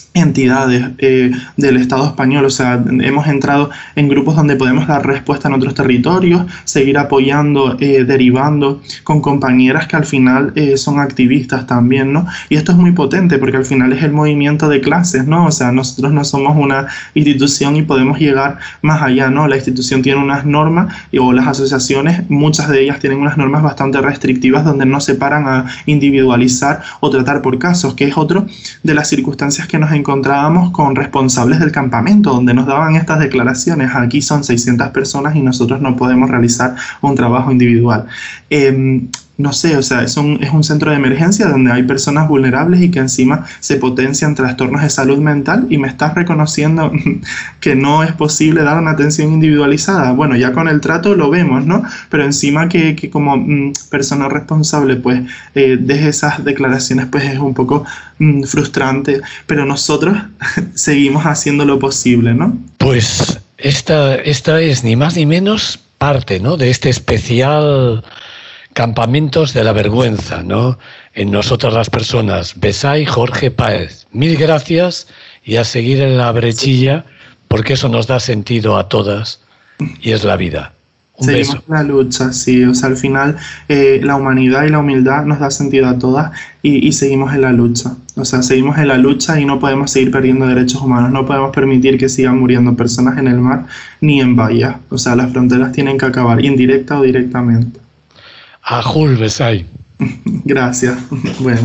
entidades eh, del Estado español. O sea, hemos entrado en grupos donde podemos dar respuesta en otros territorios, seguir apoyando, eh, derivando con compañeras que al final eh, son activistas también, ¿no? Y esto es muy potente porque al final es el movimiento de clases, ¿no? O sea, nosotros no somos una institución y podemos llegar más allá, ¿no? La institución tiene unas normas y, o las asociaciones, muchas de ellas tienen unas normas bastante restrictivas donde no se paran a individualizar o tratar por casos, que es otro de las circunstancias que nos encontramos encontrábamos con responsables del campamento, donde nos daban estas declaraciones: aquí son seiscientas personas y nosotros no podemos realizar un trabajo individual. Eh, no sé, o sea, es un, es un centro de emergencia donde hay personas vulnerables y que encima se potencian trastornos de salud mental, y me estás reconociendo que no es posible dar una atención individualizada. Bueno, ya con el trato lo vemos, ¿no? Pero encima que, que como mm, persona responsable pues eh, deje esas declaraciones, pues es un poco mm, frustrante, pero nosotros seguimos haciendo lo posible, ¿no? Pues esta, esta es ni más ni menos parte, ¿no?, de este especial Campamentos de la Vergüenza, ¿no?, en Nosotras las Personas. Besay Jorge Páez. Mil gracias, y a seguir en la brechilla, porque eso nos da sentido a todas y es la vida. Un Seguimos beso. en la lucha, sí. O sea, al final eh, la humanidad y la humildad nos da sentido a todas, y, y seguimos en la lucha. O sea, seguimos en la lucha y no podemos seguir perdiendo derechos humanos. No podemos permitir que sigan muriendo personas en el mar ni en bahías. O sea, las fronteras tienen que acabar, indirecta o directamente. Ajul, Besay. Gracias. Bueno.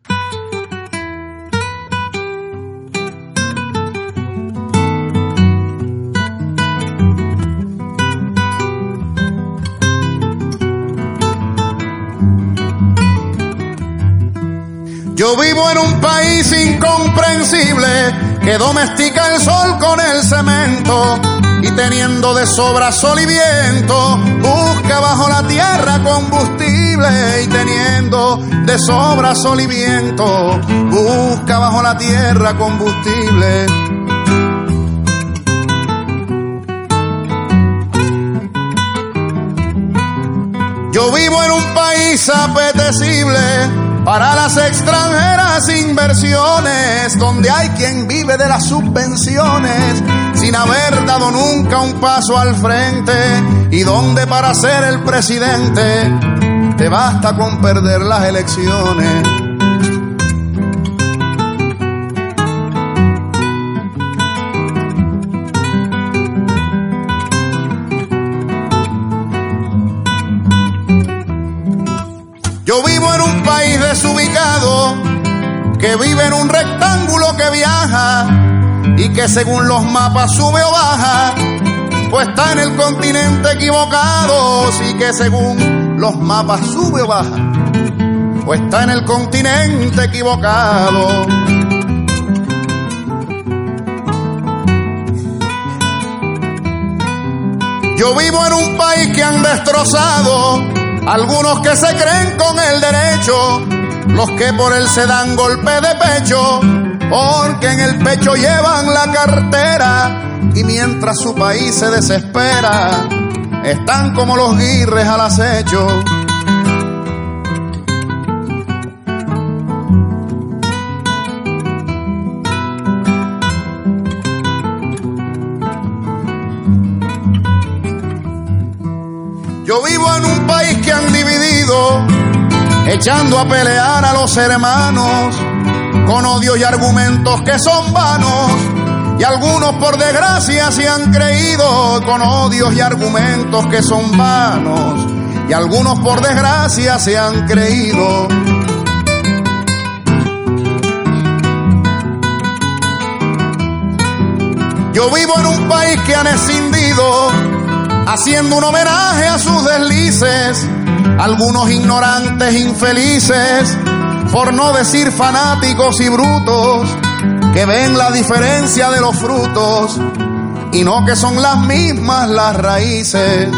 Yo vivo en un país incomprensible que domestica el sol con el cemento, y teniendo de sobra sol y viento, busca bajo la tierra combustible. Y teniendo de sobra sol y viento, busca bajo la tierra combustible. Yo vivo en un país apetecible para las extranjeras inversiones, donde hay quien vive de las subvenciones sin haber dado nunca un paso al frente, y donde para ser el presidente te basta con perder las elecciones. Yo vivo en un país desubicado, que vive en un rectángulo que viaja, y que según los mapas sube o baja, pues está en el continente equivocado. Sí, que según los mapas sube o baja, pues está en el continente equivocado. Yo vivo en un país que han destrozado algunos que se creen con el derecho, los que por él se dan golpe de pecho, porque en el pecho llevan la cartera, y mientras su país se desespera, están como los guirres al acecho. Yo vivo en un país que han dividido, echando a pelear a los hermanos, con odio y argumentos que son vanos, y algunos por desgracia se han creído con odios y argumentos que son vanos, y algunos por desgracia se han creído. Yo vivo en un país que han escindido, haciendo un homenaje a sus deslices, algunos ignorantes infelices, por no decir fanáticos y brutos, que ven la diferencia de los frutos y no que son las mismas las raíces.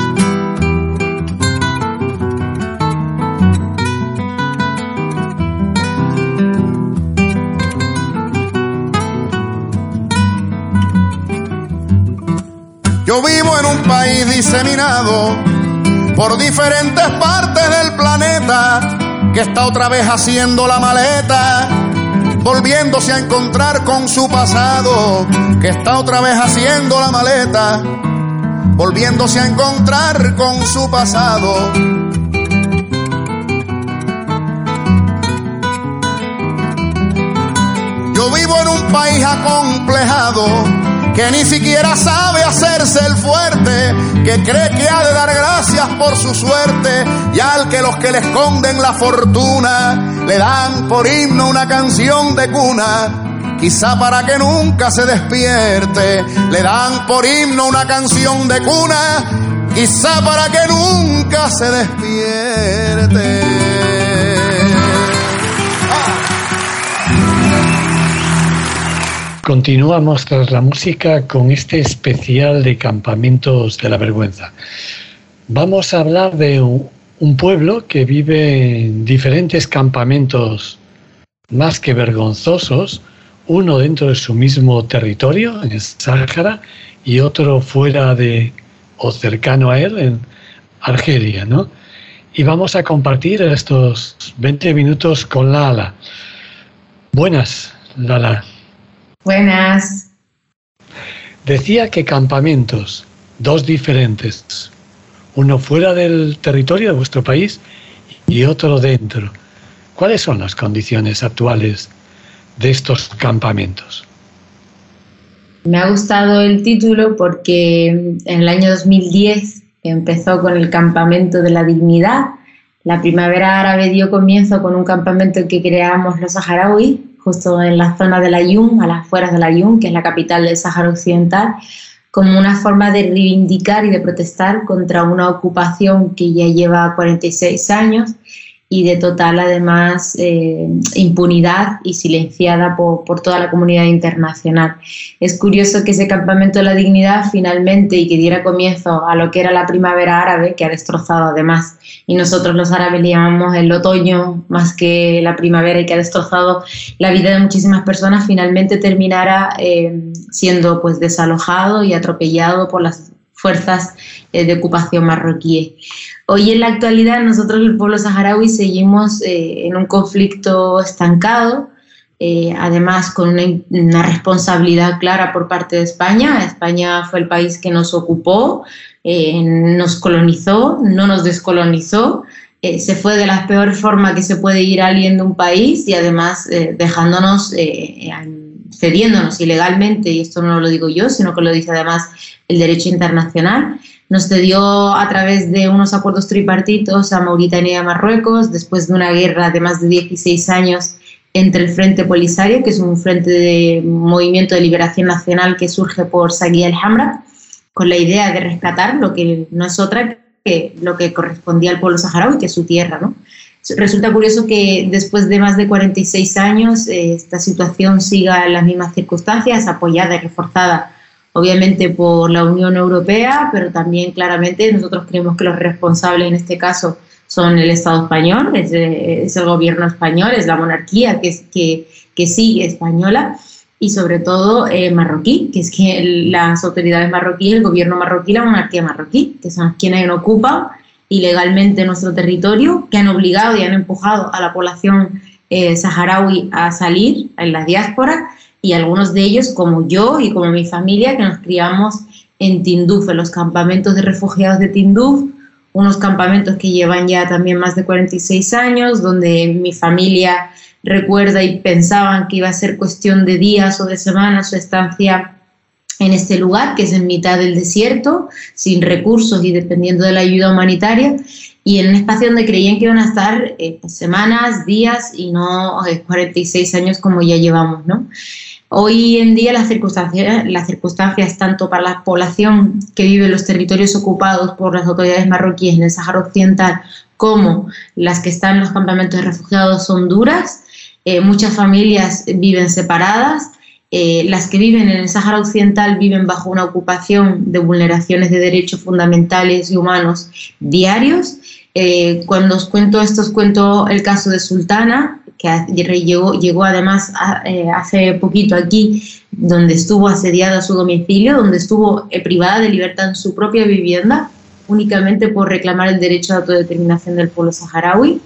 Yo vivo en un país diseminado por diferentes partes del planeta, que está otra vez haciendo la maleta, volviéndose a encontrar con su pasado, que está otra vez haciendo la maleta, volviéndose a encontrar con su pasado. Yo vivo en un país acomplejado, que ni siquiera sabe hacerse el fuerte, que cree que ha de dar gracias por su suerte, y al que los que le esconden la fortuna le dan por himno una canción de cuna, quizá para que nunca se despierte, le dan por himno una canción de cuna, quizá para que nunca se despierte. Continuamos tras la música con este especial de Campamentos de la Vergüenza. Vamos a hablar de un, un pueblo que vive en diferentes campamentos más que vergonzosos, uno dentro de su mismo territorio, en el Sáhara, y otro fuera de o cercano a él, en Argelia, ¿no? Y vamos a compartir estos veinte minutos con Lala. Buenas, Lala. Buenas. Decía que campamentos, dos diferentes, uno fuera del territorio de vuestro país y otro dentro. ¿Cuáles son las condiciones actuales de estos campamentos? Me ha gustado el título porque en el año dos mil diez empezó con el Campamento de la Dignidad. La Primavera Árabe dio comienzo con un campamento que creamos los saharauis, justo en la zona de Layún, a las afueras de Layún, que es la capital del Sáhara Occidental, como una forma de reivindicar y de protestar contra una ocupación que ya lleva cuarenta y seis años y de total, además, eh, impunidad y silenciada por, por toda la comunidad internacional. Es curioso que ese Campamento de la Dignidad finalmente, y que diera comienzo a lo que era la Primavera Árabe, que ha destrozado además, y nosotros los árabes le llamamos el otoño más que la primavera, y que ha destrozado la vida de muchísimas personas, finalmente terminara eh, siendo pues desalojado y atropellado por las fuerzas eh, de ocupación marroquíes. Hoy en la actualidad nosotros el pueblo saharaui seguimos eh, en un conflicto estancado, eh, además con una, una responsabilidad clara por parte de España. España fue el país que nos ocupó, eh, nos colonizó, no nos descolonizó, eh, se fue de la peor forma que se puede ir alguien de un país y además eh, dejándonos, eh, cediéndonos ilegalmente, y esto no lo digo yo, sino que lo dice además el derecho internacional. Nos cedió a través de unos acuerdos tripartitos a Mauritania y a Marruecos, después de una guerra de más de dieciséis años entre el Frente Polisario, que es un frente de movimiento de liberación nacional que surge por Saguiya el-Hamra, con la idea de rescatar lo que no es otra que lo que correspondía al pueblo saharaui, que es su tierra, ¿no? Resulta curioso que después de más de cuarenta y seis años eh, esta situación siga en las mismas circunstancias, apoyada y reforzada obviamente por la Unión Europea, pero también claramente nosotros creemos que los responsables en este caso son el Estado español, es, es el gobierno español, es la monarquía que, que, que sigue española, y sobre todo eh, marroquí, que es que el, las autoridades marroquíes, el gobierno marroquí, la monarquía marroquí, que son quienes ocupan ilegalmente nuestro territorio, que han obligado y han empujado a la población eh, saharaui a salir en las diásporas, y algunos de ellos, como yo y como mi familia, que nos criamos en Tinduf, en los campamentos de refugiados de Tinduf, unos campamentos que llevan ya también más de cuarenta y seis años, donde mi familia recuerda y pensaban que iba a ser cuestión de días o de semanas su estancia en este lugar, que es en mitad del desierto, sin recursos y dependiendo de la ayuda humanitaria, y en un espacio donde creían que iban a estar eh, semanas, días y no eh, cuarenta y seis años como ya llevamos, ¿no? Hoy en día las circunstancias, las circunstancias tanto para la población que vive en los territorios ocupados por las autoridades marroquíes en el Sáhara Occidental como las que están en los campamentos de refugiados son duras. Eh, muchas familias viven separadas. Eh, las que viven en el Sáhara Occidental viven bajo una ocupación de vulneraciones de derechos fundamentales y humanos diarios. Eh, cuando os cuento esto, os cuento el caso de Sultana, que llegó, llegó además a, eh, hace poquito aquí, donde estuvo asediada a su domicilio, donde estuvo eh, privada de libertad en su propia vivienda, únicamente por reclamar el derecho a autodeterminación del pueblo saharaui,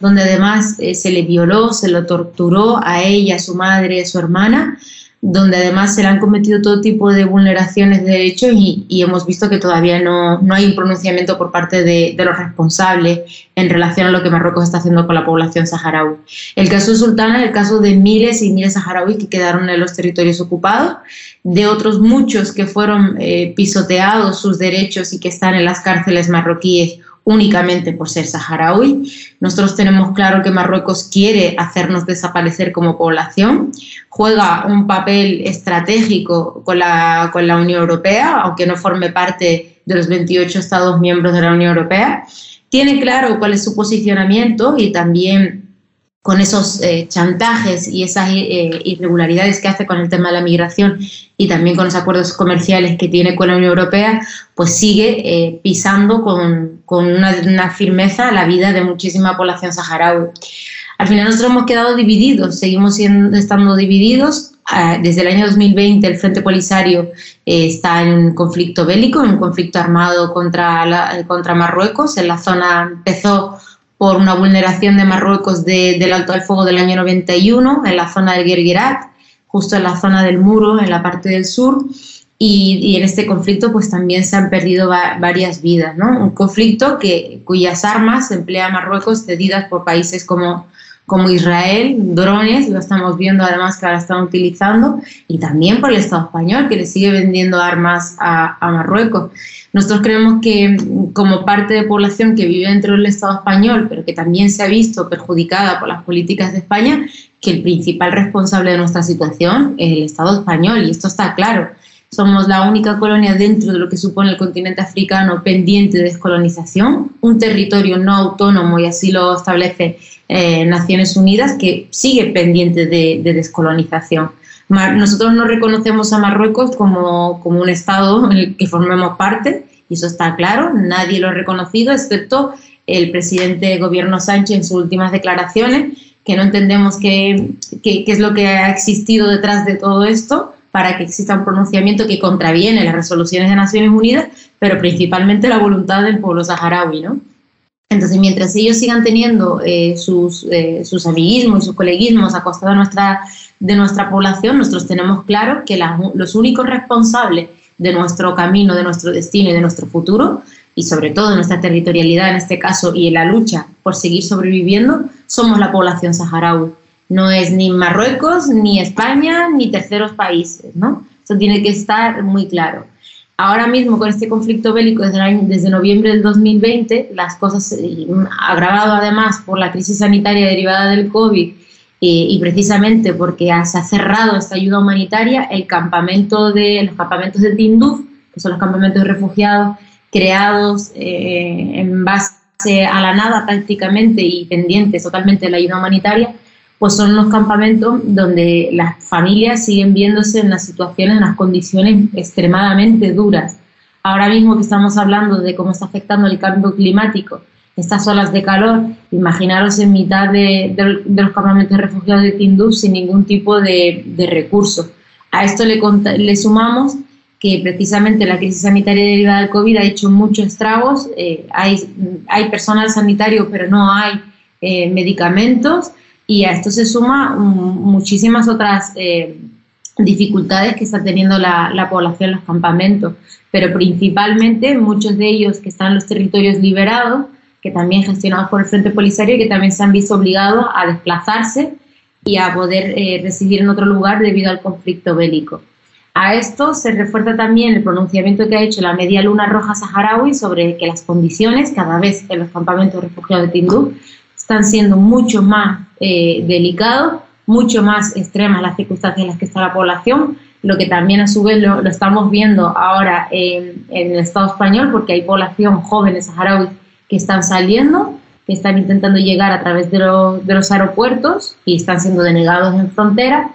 donde además eh, se le violó, se lo torturó a ella, a su madre, a su hermana, donde además se le han cometido todo tipo de vulneraciones de derechos y, y hemos visto que todavía no, no hay un pronunciamiento por parte de, de los responsables en relación a lo que Marruecos está haciendo con la población saharaui. El caso de Sultana es el caso de miles y miles saharauis que quedaron en los territorios ocupados, de otros muchos que fueron eh, pisoteados sus derechos y que están en las cárceles marroquíes únicamente por ser saharaui. Nosotros tenemos claro que Marruecos quiere hacernos desaparecer como población, juega un papel estratégico con la, con la Unión Europea, aunque no forme parte de los veintiocho Estados miembros de la Unión Europea. Tiene claro cuál es su posicionamiento y también con esos eh, chantajes y esas eh, irregularidades que hace con el tema de la migración y también con los acuerdos comerciales que tiene con la Unión Europea, pues sigue eh, pisando con, con una, una firmeza la vida de muchísima población saharaui. Al final nosotros hemos quedado divididos, seguimos siendo, estando divididos. Uh, desde el año dos mil veinte el Frente Polisario eh, está en un conflicto bélico, en un conflicto armado contra, la, contra Marruecos. En la zona empezó por una vulneración de Marruecos de, del alto al fuego del año noventa y uno, en la zona del Guerguerat, justo en la zona del muro, en la parte del sur, y, y en este conflicto pues también se han perdido va, varias vidas, ¿no? Un conflicto que, cuyas armas emplea Marruecos cedidas por países como, como Israel, drones, lo estamos viendo además que ahora están utilizando, y también por el Estado español, que le sigue vendiendo armas a, a Marruecos. Nosotros creemos que como parte de población que vive dentro del Estado español, pero que también se ha visto perjudicada por las políticas de España, que el principal responsable de nuestra situación es el Estado español, y esto está claro. Somos la única colonia dentro de lo que supone el continente africano pendiente de descolonización, un territorio no autónomo, y así lo establece eh, Naciones Unidas, que sigue pendiente de, de descolonización. Nosotros no reconocemos a Marruecos como, como un Estado en el que formemos parte, y eso está claro, nadie lo ha reconocido, excepto el presidente del gobierno Sánchez en sus últimas declaraciones, que no entendemos qué, qué, qué es lo que ha existido detrás de todo esto para que exista un pronunciamiento que contraviene las resoluciones de Naciones Unidas, pero principalmente la voluntad del pueblo saharaui, ¿no? Entonces, mientras ellos sigan teniendo eh, sus, eh, sus amiguismos y sus coleguismos a costa de nuestra, de nuestra población, nosotros tenemos claro que la, los únicos responsables de nuestro camino, de nuestro destino y de nuestro futuro, y sobre todo de nuestra territorialidad en este caso y en la lucha por seguir sobreviviendo, somos la población saharaui. No es ni Marruecos, ni España, ni terceros países, ¿no? Eso tiene que estar muy claro. Ahora mismo, con este conflicto bélico desde, el año, desde noviembre del dos mil veinte, las cosas, agravado además por la crisis sanitaria derivada del COVID eh, y precisamente porque se ha cerrado esta ayuda humanitaria, el campamento de, los campamentos de Tinduf, que son los campamentos de refugiados creados eh, en base a la nada prácticamente y pendientes totalmente de la ayuda humanitaria, pues son unos campamentos donde las familias siguen viéndose en las situaciones, en las condiciones extremadamente duras. Ahora mismo que estamos hablando de cómo está afectando el cambio climático, estas olas de calor, imaginaros en mitad de, de, de los campamentos de refugiados de Tinduf sin ningún tipo de, de recursos. A esto le, le sumamos que precisamente la crisis sanitaria derivada del COVID ha hecho muchos estragos, eh, hay, hay personal sanitario pero no hay eh, medicamentos, y a esto se suma um, muchísimas otras eh, dificultades que está teniendo la, la población en los campamentos, pero principalmente muchos de ellos que están en los territorios liberados, que también gestionados por el Frente Polisario, y que también se han visto obligados a desplazarse y a poder eh, residir en otro lugar debido al conflicto bélico. A esto se refuerza también el pronunciamiento que ha hecho la Media Luna Roja Saharaui sobre que las condiciones cada vez en los campamentos de refugiados de Tinduf están siendo mucho más eh, delicados, mucho más extremas las circunstancias en las que está la población, lo que también a su vez lo, lo estamos viendo ahora en, en el Estado español, porque hay población jóvenes saharauis que están saliendo, que están intentando llegar a través de, lo, de los aeropuertos y están siendo denegados en frontera,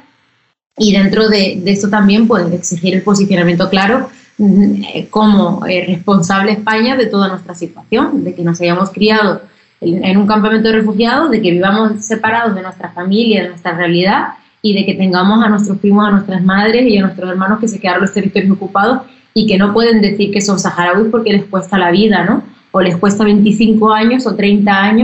y dentro de, de esto también puede exigir el posicionamiento claro eh, como eh, responsable España de toda nuestra situación, de que nos hayamos criado en un campamento de refugiados, de que vivamos separados de nuestra familia, de nuestra realidad, y de que tengamos a nuestros primos, a nuestras madres y a nuestros hermanos que se quedaron en los territorios ocupados y que no pueden decir que son saharauis porque les cuesta la vida, ¿no? O les cuesta veinticinco años o treinta años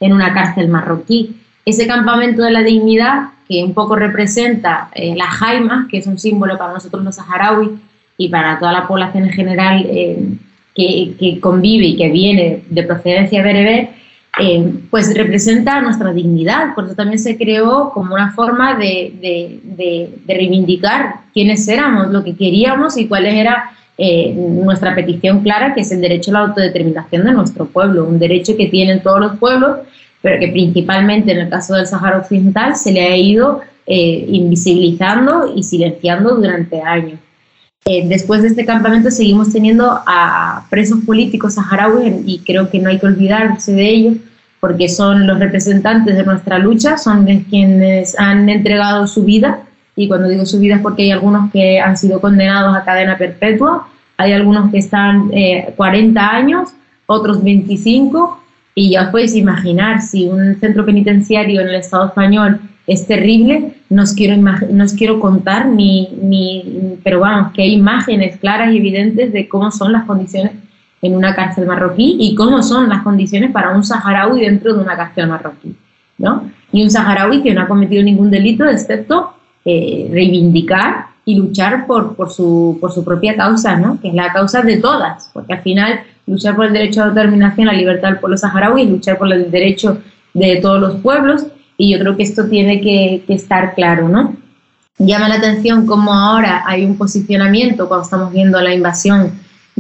en una cárcel marroquí. Ese campamento de la dignidad, que un poco representa eh, la jaima, que es un símbolo para nosotros los saharauis y para toda la población en general eh, que, que convive y que viene de procedencia bereber, eh, pues representa nuestra dignidad. Por eso también se creó como una forma de, de, de, de reivindicar quiénes éramos, lo que queríamos y cuál era eh, nuestra petición clara, que es el derecho a la autodeterminación de nuestro pueblo, un derecho que tienen todos los pueblos, pero que principalmente en el caso del Sáhara Occidental se le ha ido eh, invisibilizando y silenciando durante años. Eh, después de este campamento seguimos teniendo a presos políticos saharauis y creo que no hay que olvidarse de ellos porque son los representantes de nuestra lucha, son de quienes han entregado su vida, y cuando digo su vida es porque hay algunos que han sido condenados a cadena perpetua, hay algunos que están eh, cuarenta años, otros veinticinco, y ya os podéis imaginar, si un centro penitenciario en el Estado español es terrible, no os quiero, no os quiero contar, ni, ni, pero vamos, que hay imágenes claras y evidentes de cómo son las condiciones en una cárcel marroquí y cómo son las condiciones para un saharaui dentro de una cárcel marroquí, ¿no? Y un saharaui que no ha cometido ningún delito excepto eh, reivindicar y luchar por, por, su, por su propia causa, ¿no? Que es la causa de todas, porque al final luchar por el derecho a la autodeterminación, la libertad del pueblo saharaui, luchar por el derecho de todos los pueblos, y yo creo que esto tiene que, que estar claro, ¿no? Llama la atención cómo ahora hay un posicionamiento cuando estamos viendo la invasión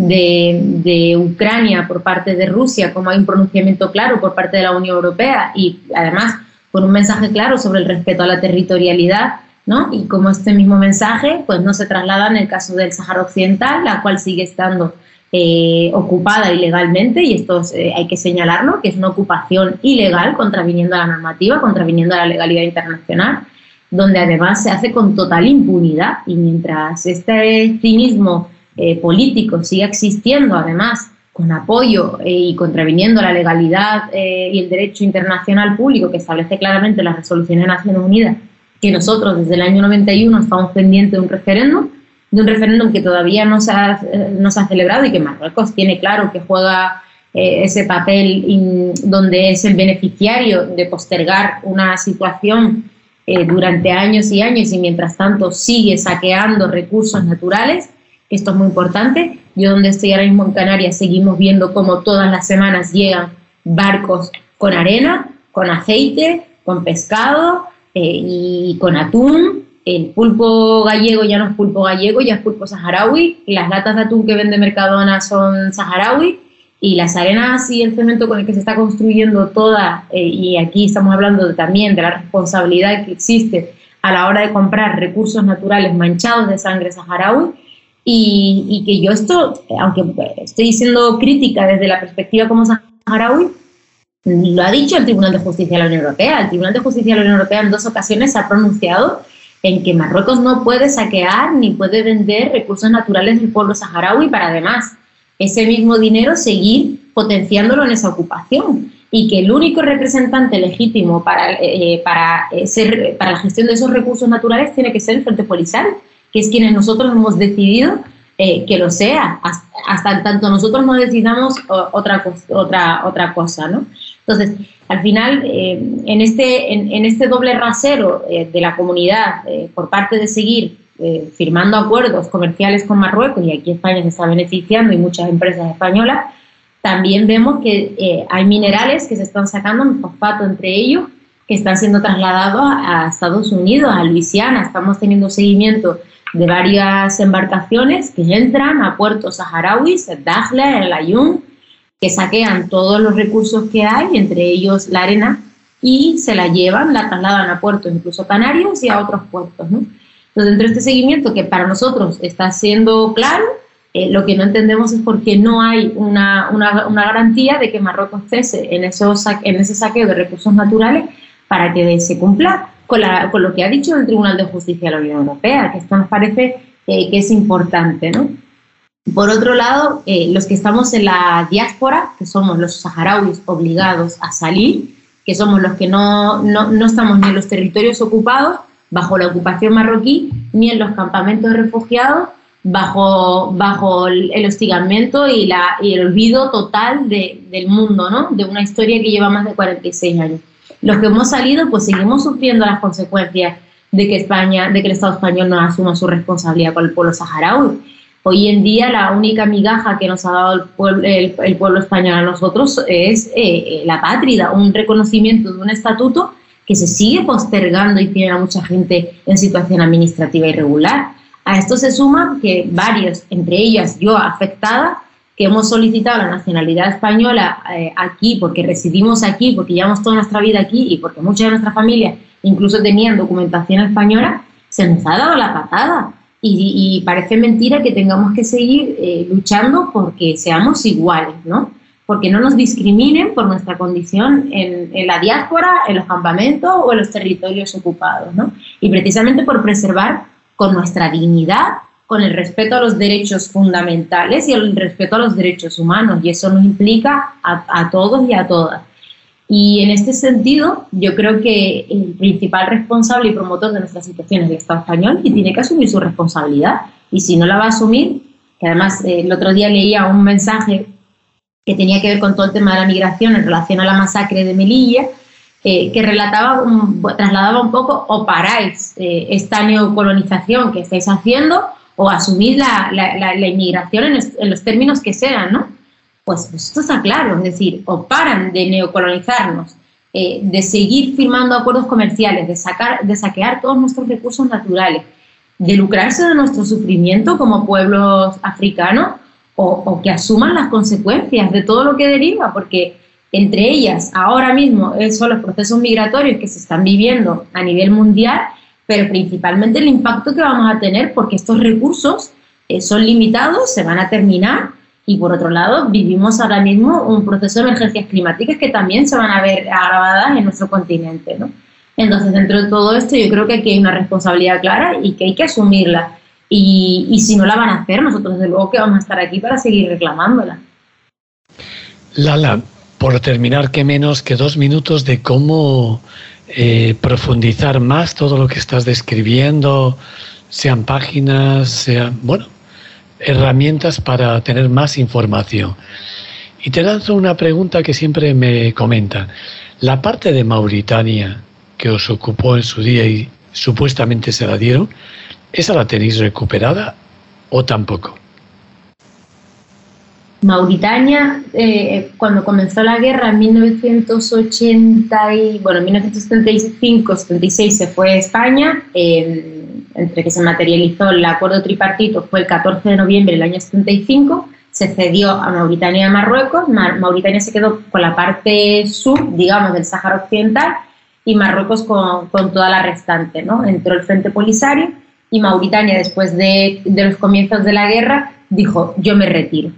de, de Ucrania por parte de Rusia, como hay un pronunciamiento claro por parte de la Unión Europea y además con un mensaje claro sobre el respeto a la territorialidad, ¿no? Y como este mismo mensaje pues no se traslada en el caso del Sáhara Occidental, la cual sigue estando Eh, ocupada ilegalmente, y esto eh, hay que señalarlo, que es una ocupación ilegal contraviniendo a la normativa, contraviniendo a la legalidad internacional, donde además se hace con total impunidad, y mientras este cinismo eh, político siga existiendo, además con apoyo eh, y contraviniendo la legalidad eh, y el derecho internacional público que establece claramente las resoluciones de Naciones Unidas, que nosotros desde el año noventa y uno estamos pendientes de un referéndum, de un referéndum que todavía no se ha, no se ha celebrado y que Marruecos tiene claro que juega eh, ese papel in, donde es el beneficiario de postergar una situación eh, durante años y años y mientras tanto sigue saqueando recursos naturales. Esto es muy importante. Yo donde estoy ahora mismo en Canarias seguimos viendo cómo todas las semanas llegan barcos con arena, con aceite, con pescado eh, y con atún. El pulpo gallego ya no es pulpo gallego, ya es pulpo saharaui, y las latas de atún que vende Mercadona son saharaui, y las arenas y el cemento con el que se está construyendo toda, eh, y aquí estamos hablando de, también de la responsabilidad que existe a la hora de comprar recursos naturales manchados de sangre saharaui, y, y que yo esto, aunque estoy siendo crítica desde la perspectiva como saharaui, lo ha dicho el Tribunal de Justicia de la Unión Europea. El Tribunal de Justicia de la Unión Europea en dos ocasiones se ha pronunciado en que Marruecos no puede saquear ni puede vender recursos naturales del pueblo saharaui para además ese mismo dinero seguir potenciándolo en esa ocupación, y que el único representante legítimo para, eh, para, eh, ser, para la gestión de esos recursos naturales tiene que ser el Frente Polisario, que es quienes nosotros hemos decidido eh, que lo sea, hasta, hasta tanto nosotros no decidamos otra, otra, otra cosa, ¿no? Entonces, al final, eh, en, este, en, en este doble rasero eh, de la comunidad, eh, por parte de seguir eh, firmando acuerdos comerciales con Marruecos, y aquí España se está beneficiando y muchas empresas españolas, también vemos que eh, hay minerales que se están sacando, un fosfato entre ellos, que están siendo trasladados a, a Estados Unidos, a Luisiana. Estamos teniendo seguimiento de varias embarcaciones que entran a puertos saharauis, el Dakhla, el Aaiún, que saquean todos los recursos que hay, entre ellos la arena, y se la llevan, la trasladan a puertos, incluso canarios, y a otros puertos, ¿no? Entonces, dentro de este seguimiento, que para nosotros está siendo claro, eh, lo que no entendemos es por qué no hay una, una, una garantía de que Marruecos cese en, esos, en ese saqueo de recursos naturales para que se cumpla con, la, con lo que ha dicho el Tribunal de Justicia de la Unión Europea, que esto nos parece eh, que es importante, ¿no? Por otro lado, eh, los que estamos en la diáspora, que somos los saharauis obligados a salir, que somos los que no, no, no estamos ni en los territorios ocupados, bajo la ocupación marroquí, ni en los campamentos de refugiados, bajo, bajo el hostigamiento y, la, y el olvido total de, del mundo, ¿no? De una historia que lleva más de cuarenta y seis años. Los que hemos salido, pues seguimos sufriendo las consecuencias de que España, de que el Estado español no asuma su responsabilidad con el pueblo saharaui. Hoy en día la única migaja que nos ha dado el pueblo, el, el pueblo español a nosotros es eh, la Apátrida, un reconocimiento de un estatuto que se sigue postergando y tiene a mucha gente en situación administrativa irregular. A esto se suma que varios, entre ellas yo afectada, que hemos solicitado la nacionalidad española eh, aquí porque residimos aquí, porque llevamos toda nuestra vida aquí y porque muchas de nuestras familias incluso tenían documentación española, se nos ha dado la patada. Y, y parece mentira que tengamos que seguir eh, luchando porque seamos iguales, ¿no? Porque no nos discriminen por nuestra condición en, en la diáspora, en los campamentos o en los territorios ocupados, ¿no? Y precisamente por preservar con nuestra dignidad, con el respeto a los derechos fundamentales y el respeto a los derechos humanos. Y eso nos implica a, a todos y a todas. Y en este sentido, yo creo que el principal responsable y promotor de nuestra situación es el Estado español y tiene que asumir su responsabilidad. Y si no la va a asumir, que además eh, el otro día leía un mensaje que tenía que ver con todo el tema de la migración en relación a la masacre de Melilla, eh, que relataba, un, trasladaba un poco, o paráis eh, esta neocolonización que estáis haciendo o asumid la, la, la, la inmigración en, en los términos que sean, ¿no? Pues, pues esto está claro, es decir, o paran de neocolonizarnos, eh, de seguir firmando acuerdos comerciales, de, sacar, de saquear todos nuestros recursos naturales, de lucrarse de nuestro sufrimiento como pueblos africanos, o, o que asuman las consecuencias de todo lo que deriva, porque entre ellas ahora mismo son los procesos migratorios que se están viviendo a nivel mundial, pero principalmente el impacto que vamos a tener porque estos recursos eh, son limitados, se van a terminar. Y por otro lado, vivimos ahora mismo un proceso de emergencias climáticas que también se van a ver agravadas en nuestro continente, ¿no? Entonces, dentro de todo esto, yo creo que aquí hay una responsabilidad clara y que hay que asumirla. Y, y si no la van a hacer, nosotros desde luego que vamos a estar aquí para seguir reclamándola. Lala, por terminar, qué menos que dos minutos de cómo eh, profundizar más todo lo que estás describiendo, sean páginas, sean, bueno, herramientas para tener más información. Y te lanzo una pregunta que siempre me comentan. La parte de Mauritania que os ocupó en su día y supuestamente se la dieron, ¿esa la tenéis recuperada o tampoco? Mauritania, eh, cuando comenzó la guerra en mil novecientos ochenta y, bueno, en mil novecientos setenta y cinco setenta y seis se fue a España, eh, entre que se materializó el acuerdo tripartito fue el catorce de noviembre del año setenta y cinco, se cedió a Mauritania y a Marruecos. Mauritania se quedó con la parte sur, digamos, del Sáhara Occidental y Marruecos con, con toda la restante, ¿no? Entró el Frente Polisario y Mauritania, después de, de los comienzos de la guerra, dijo, yo me retiro.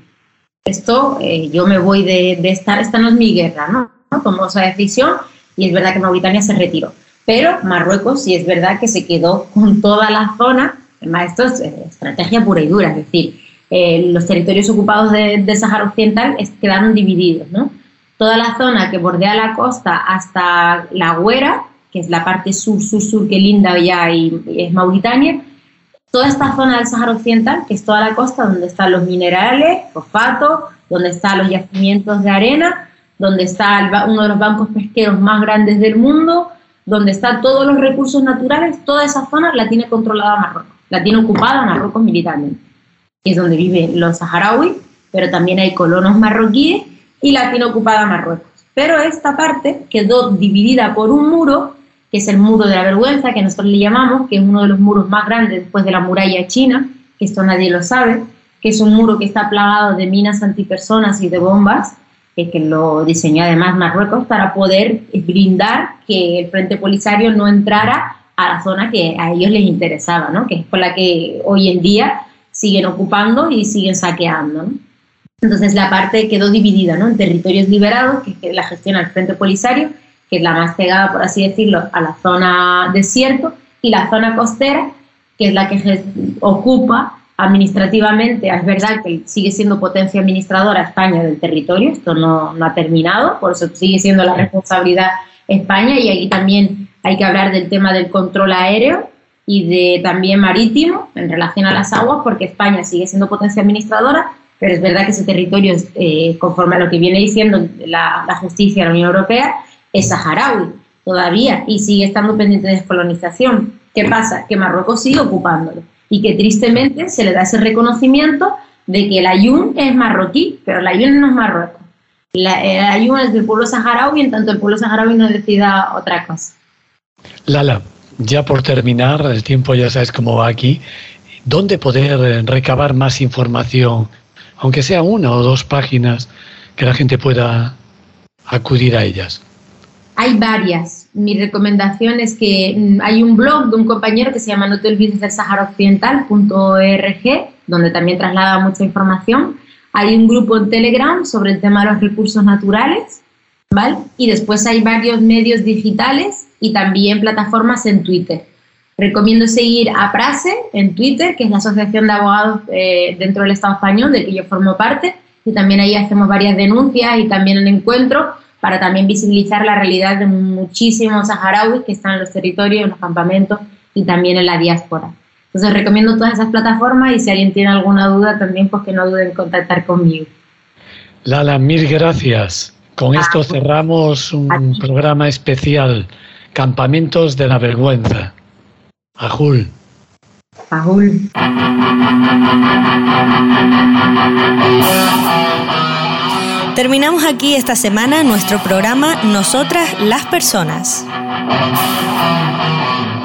Esto, eh, yo me voy de, de esta, esta no es mi guerra, ¿no? Tomó esa decisión y es verdad que Mauritania se retiró. Pero Marruecos sí es verdad que se quedó con toda la zona, además esto es eh, estrategia pura y dura, es decir, eh, los territorios ocupados de, de Sáhara Occidental es, quedaron divididos, ¿no? Toda la zona que bordea la costa hasta La Güera, que es la parte sur-sur-sur que linda ya y, y es Mauritania, toda esta zona del Sáhara Occidental, que es toda la costa donde están los minerales, fosfato, donde están los yacimientos de arena, donde está el, uno de los bancos pesqueros más grandes del mundo, donde están todos los recursos naturales, toda esa zona la tiene controlada Marruecos, la tiene ocupada Marruecos militarmente. Es donde viven los saharauis, pero también hay colonos marroquíes y la tiene ocupada Marruecos. Pero esta parte quedó dividida por un muro, que es el muro de la vergüenza, que nosotros le llamamos, que es uno de los muros más grandes después de la muralla china, que esto nadie lo sabe, que es un muro que está plagado de minas antipersonas y de bombas, que, que lo diseñó además Marruecos para poder brindar que el Frente Polisario no entrara a la zona que a ellos les interesaba, ¿no? Que es por la que hoy en día siguen ocupando y siguen saqueando, ¿no? Entonces la parte quedó dividida, ¿no? En territorios liberados, que, que la gestiona el Frente Polisario, que es la más pegada, por así decirlo, a la zona desierto, y la zona costera, que es la que ocupa administrativamente. Es verdad que sigue siendo potencia administradora España del territorio, esto no, no ha terminado, por eso sigue siendo la responsabilidad España, y aquí también hay que hablar del tema del control aéreo, y de también marítimo en relación a las aguas, porque España sigue siendo potencia administradora, pero es verdad que ese territorio, eh, conforme a lo que viene diciendo la, la justicia de la Unión Europea, es saharaui todavía y sigue estando pendiente de descolonización. ¿Qué pasa? Que Marruecos sigue ocupándolo y que tristemente se le da ese reconocimiento de que el Ayun es marroquí, pero el Ayun no es Marruecos. La, el Ayun es del pueblo saharaui, en tanto el pueblo saharaui no decida otra cosa. Lala, ya por terminar, el tiempo ya sabes cómo va aquí, ¿dónde poder recabar más información, aunque sea una o dos páginas, que la gente pueda acudir a ellas? Hay varias. Mi recomendación es que hay un blog de un compañero que se llama no te olvides del sahara occidental punto org, donde también traslada mucha información. Hay un grupo en Telegram sobre el tema de los recursos naturales, ¿vale? Y después hay varios medios digitales y también plataformas en Twitter. Recomiendo seguir a PRASE en Twitter, que es la Asociación de Abogados eh, dentro del Estado español, de que yo formo parte, y también ahí hacemos varias denuncias y también en encuentros para también visibilizar la realidad de muchísimos saharauis que están en los territorios, en los campamentos y también en la diáspora. Entonces recomiendo todas esas plataformas y si alguien tiene alguna duda también pues que no duden en contactar conmigo. Lala, mil gracias. Con ah, esto cerramos un programa especial, Campamentos de la Vergüenza. Ajul. Ajul. Terminamos aquí esta semana nuestro programa Nosotras las Personas.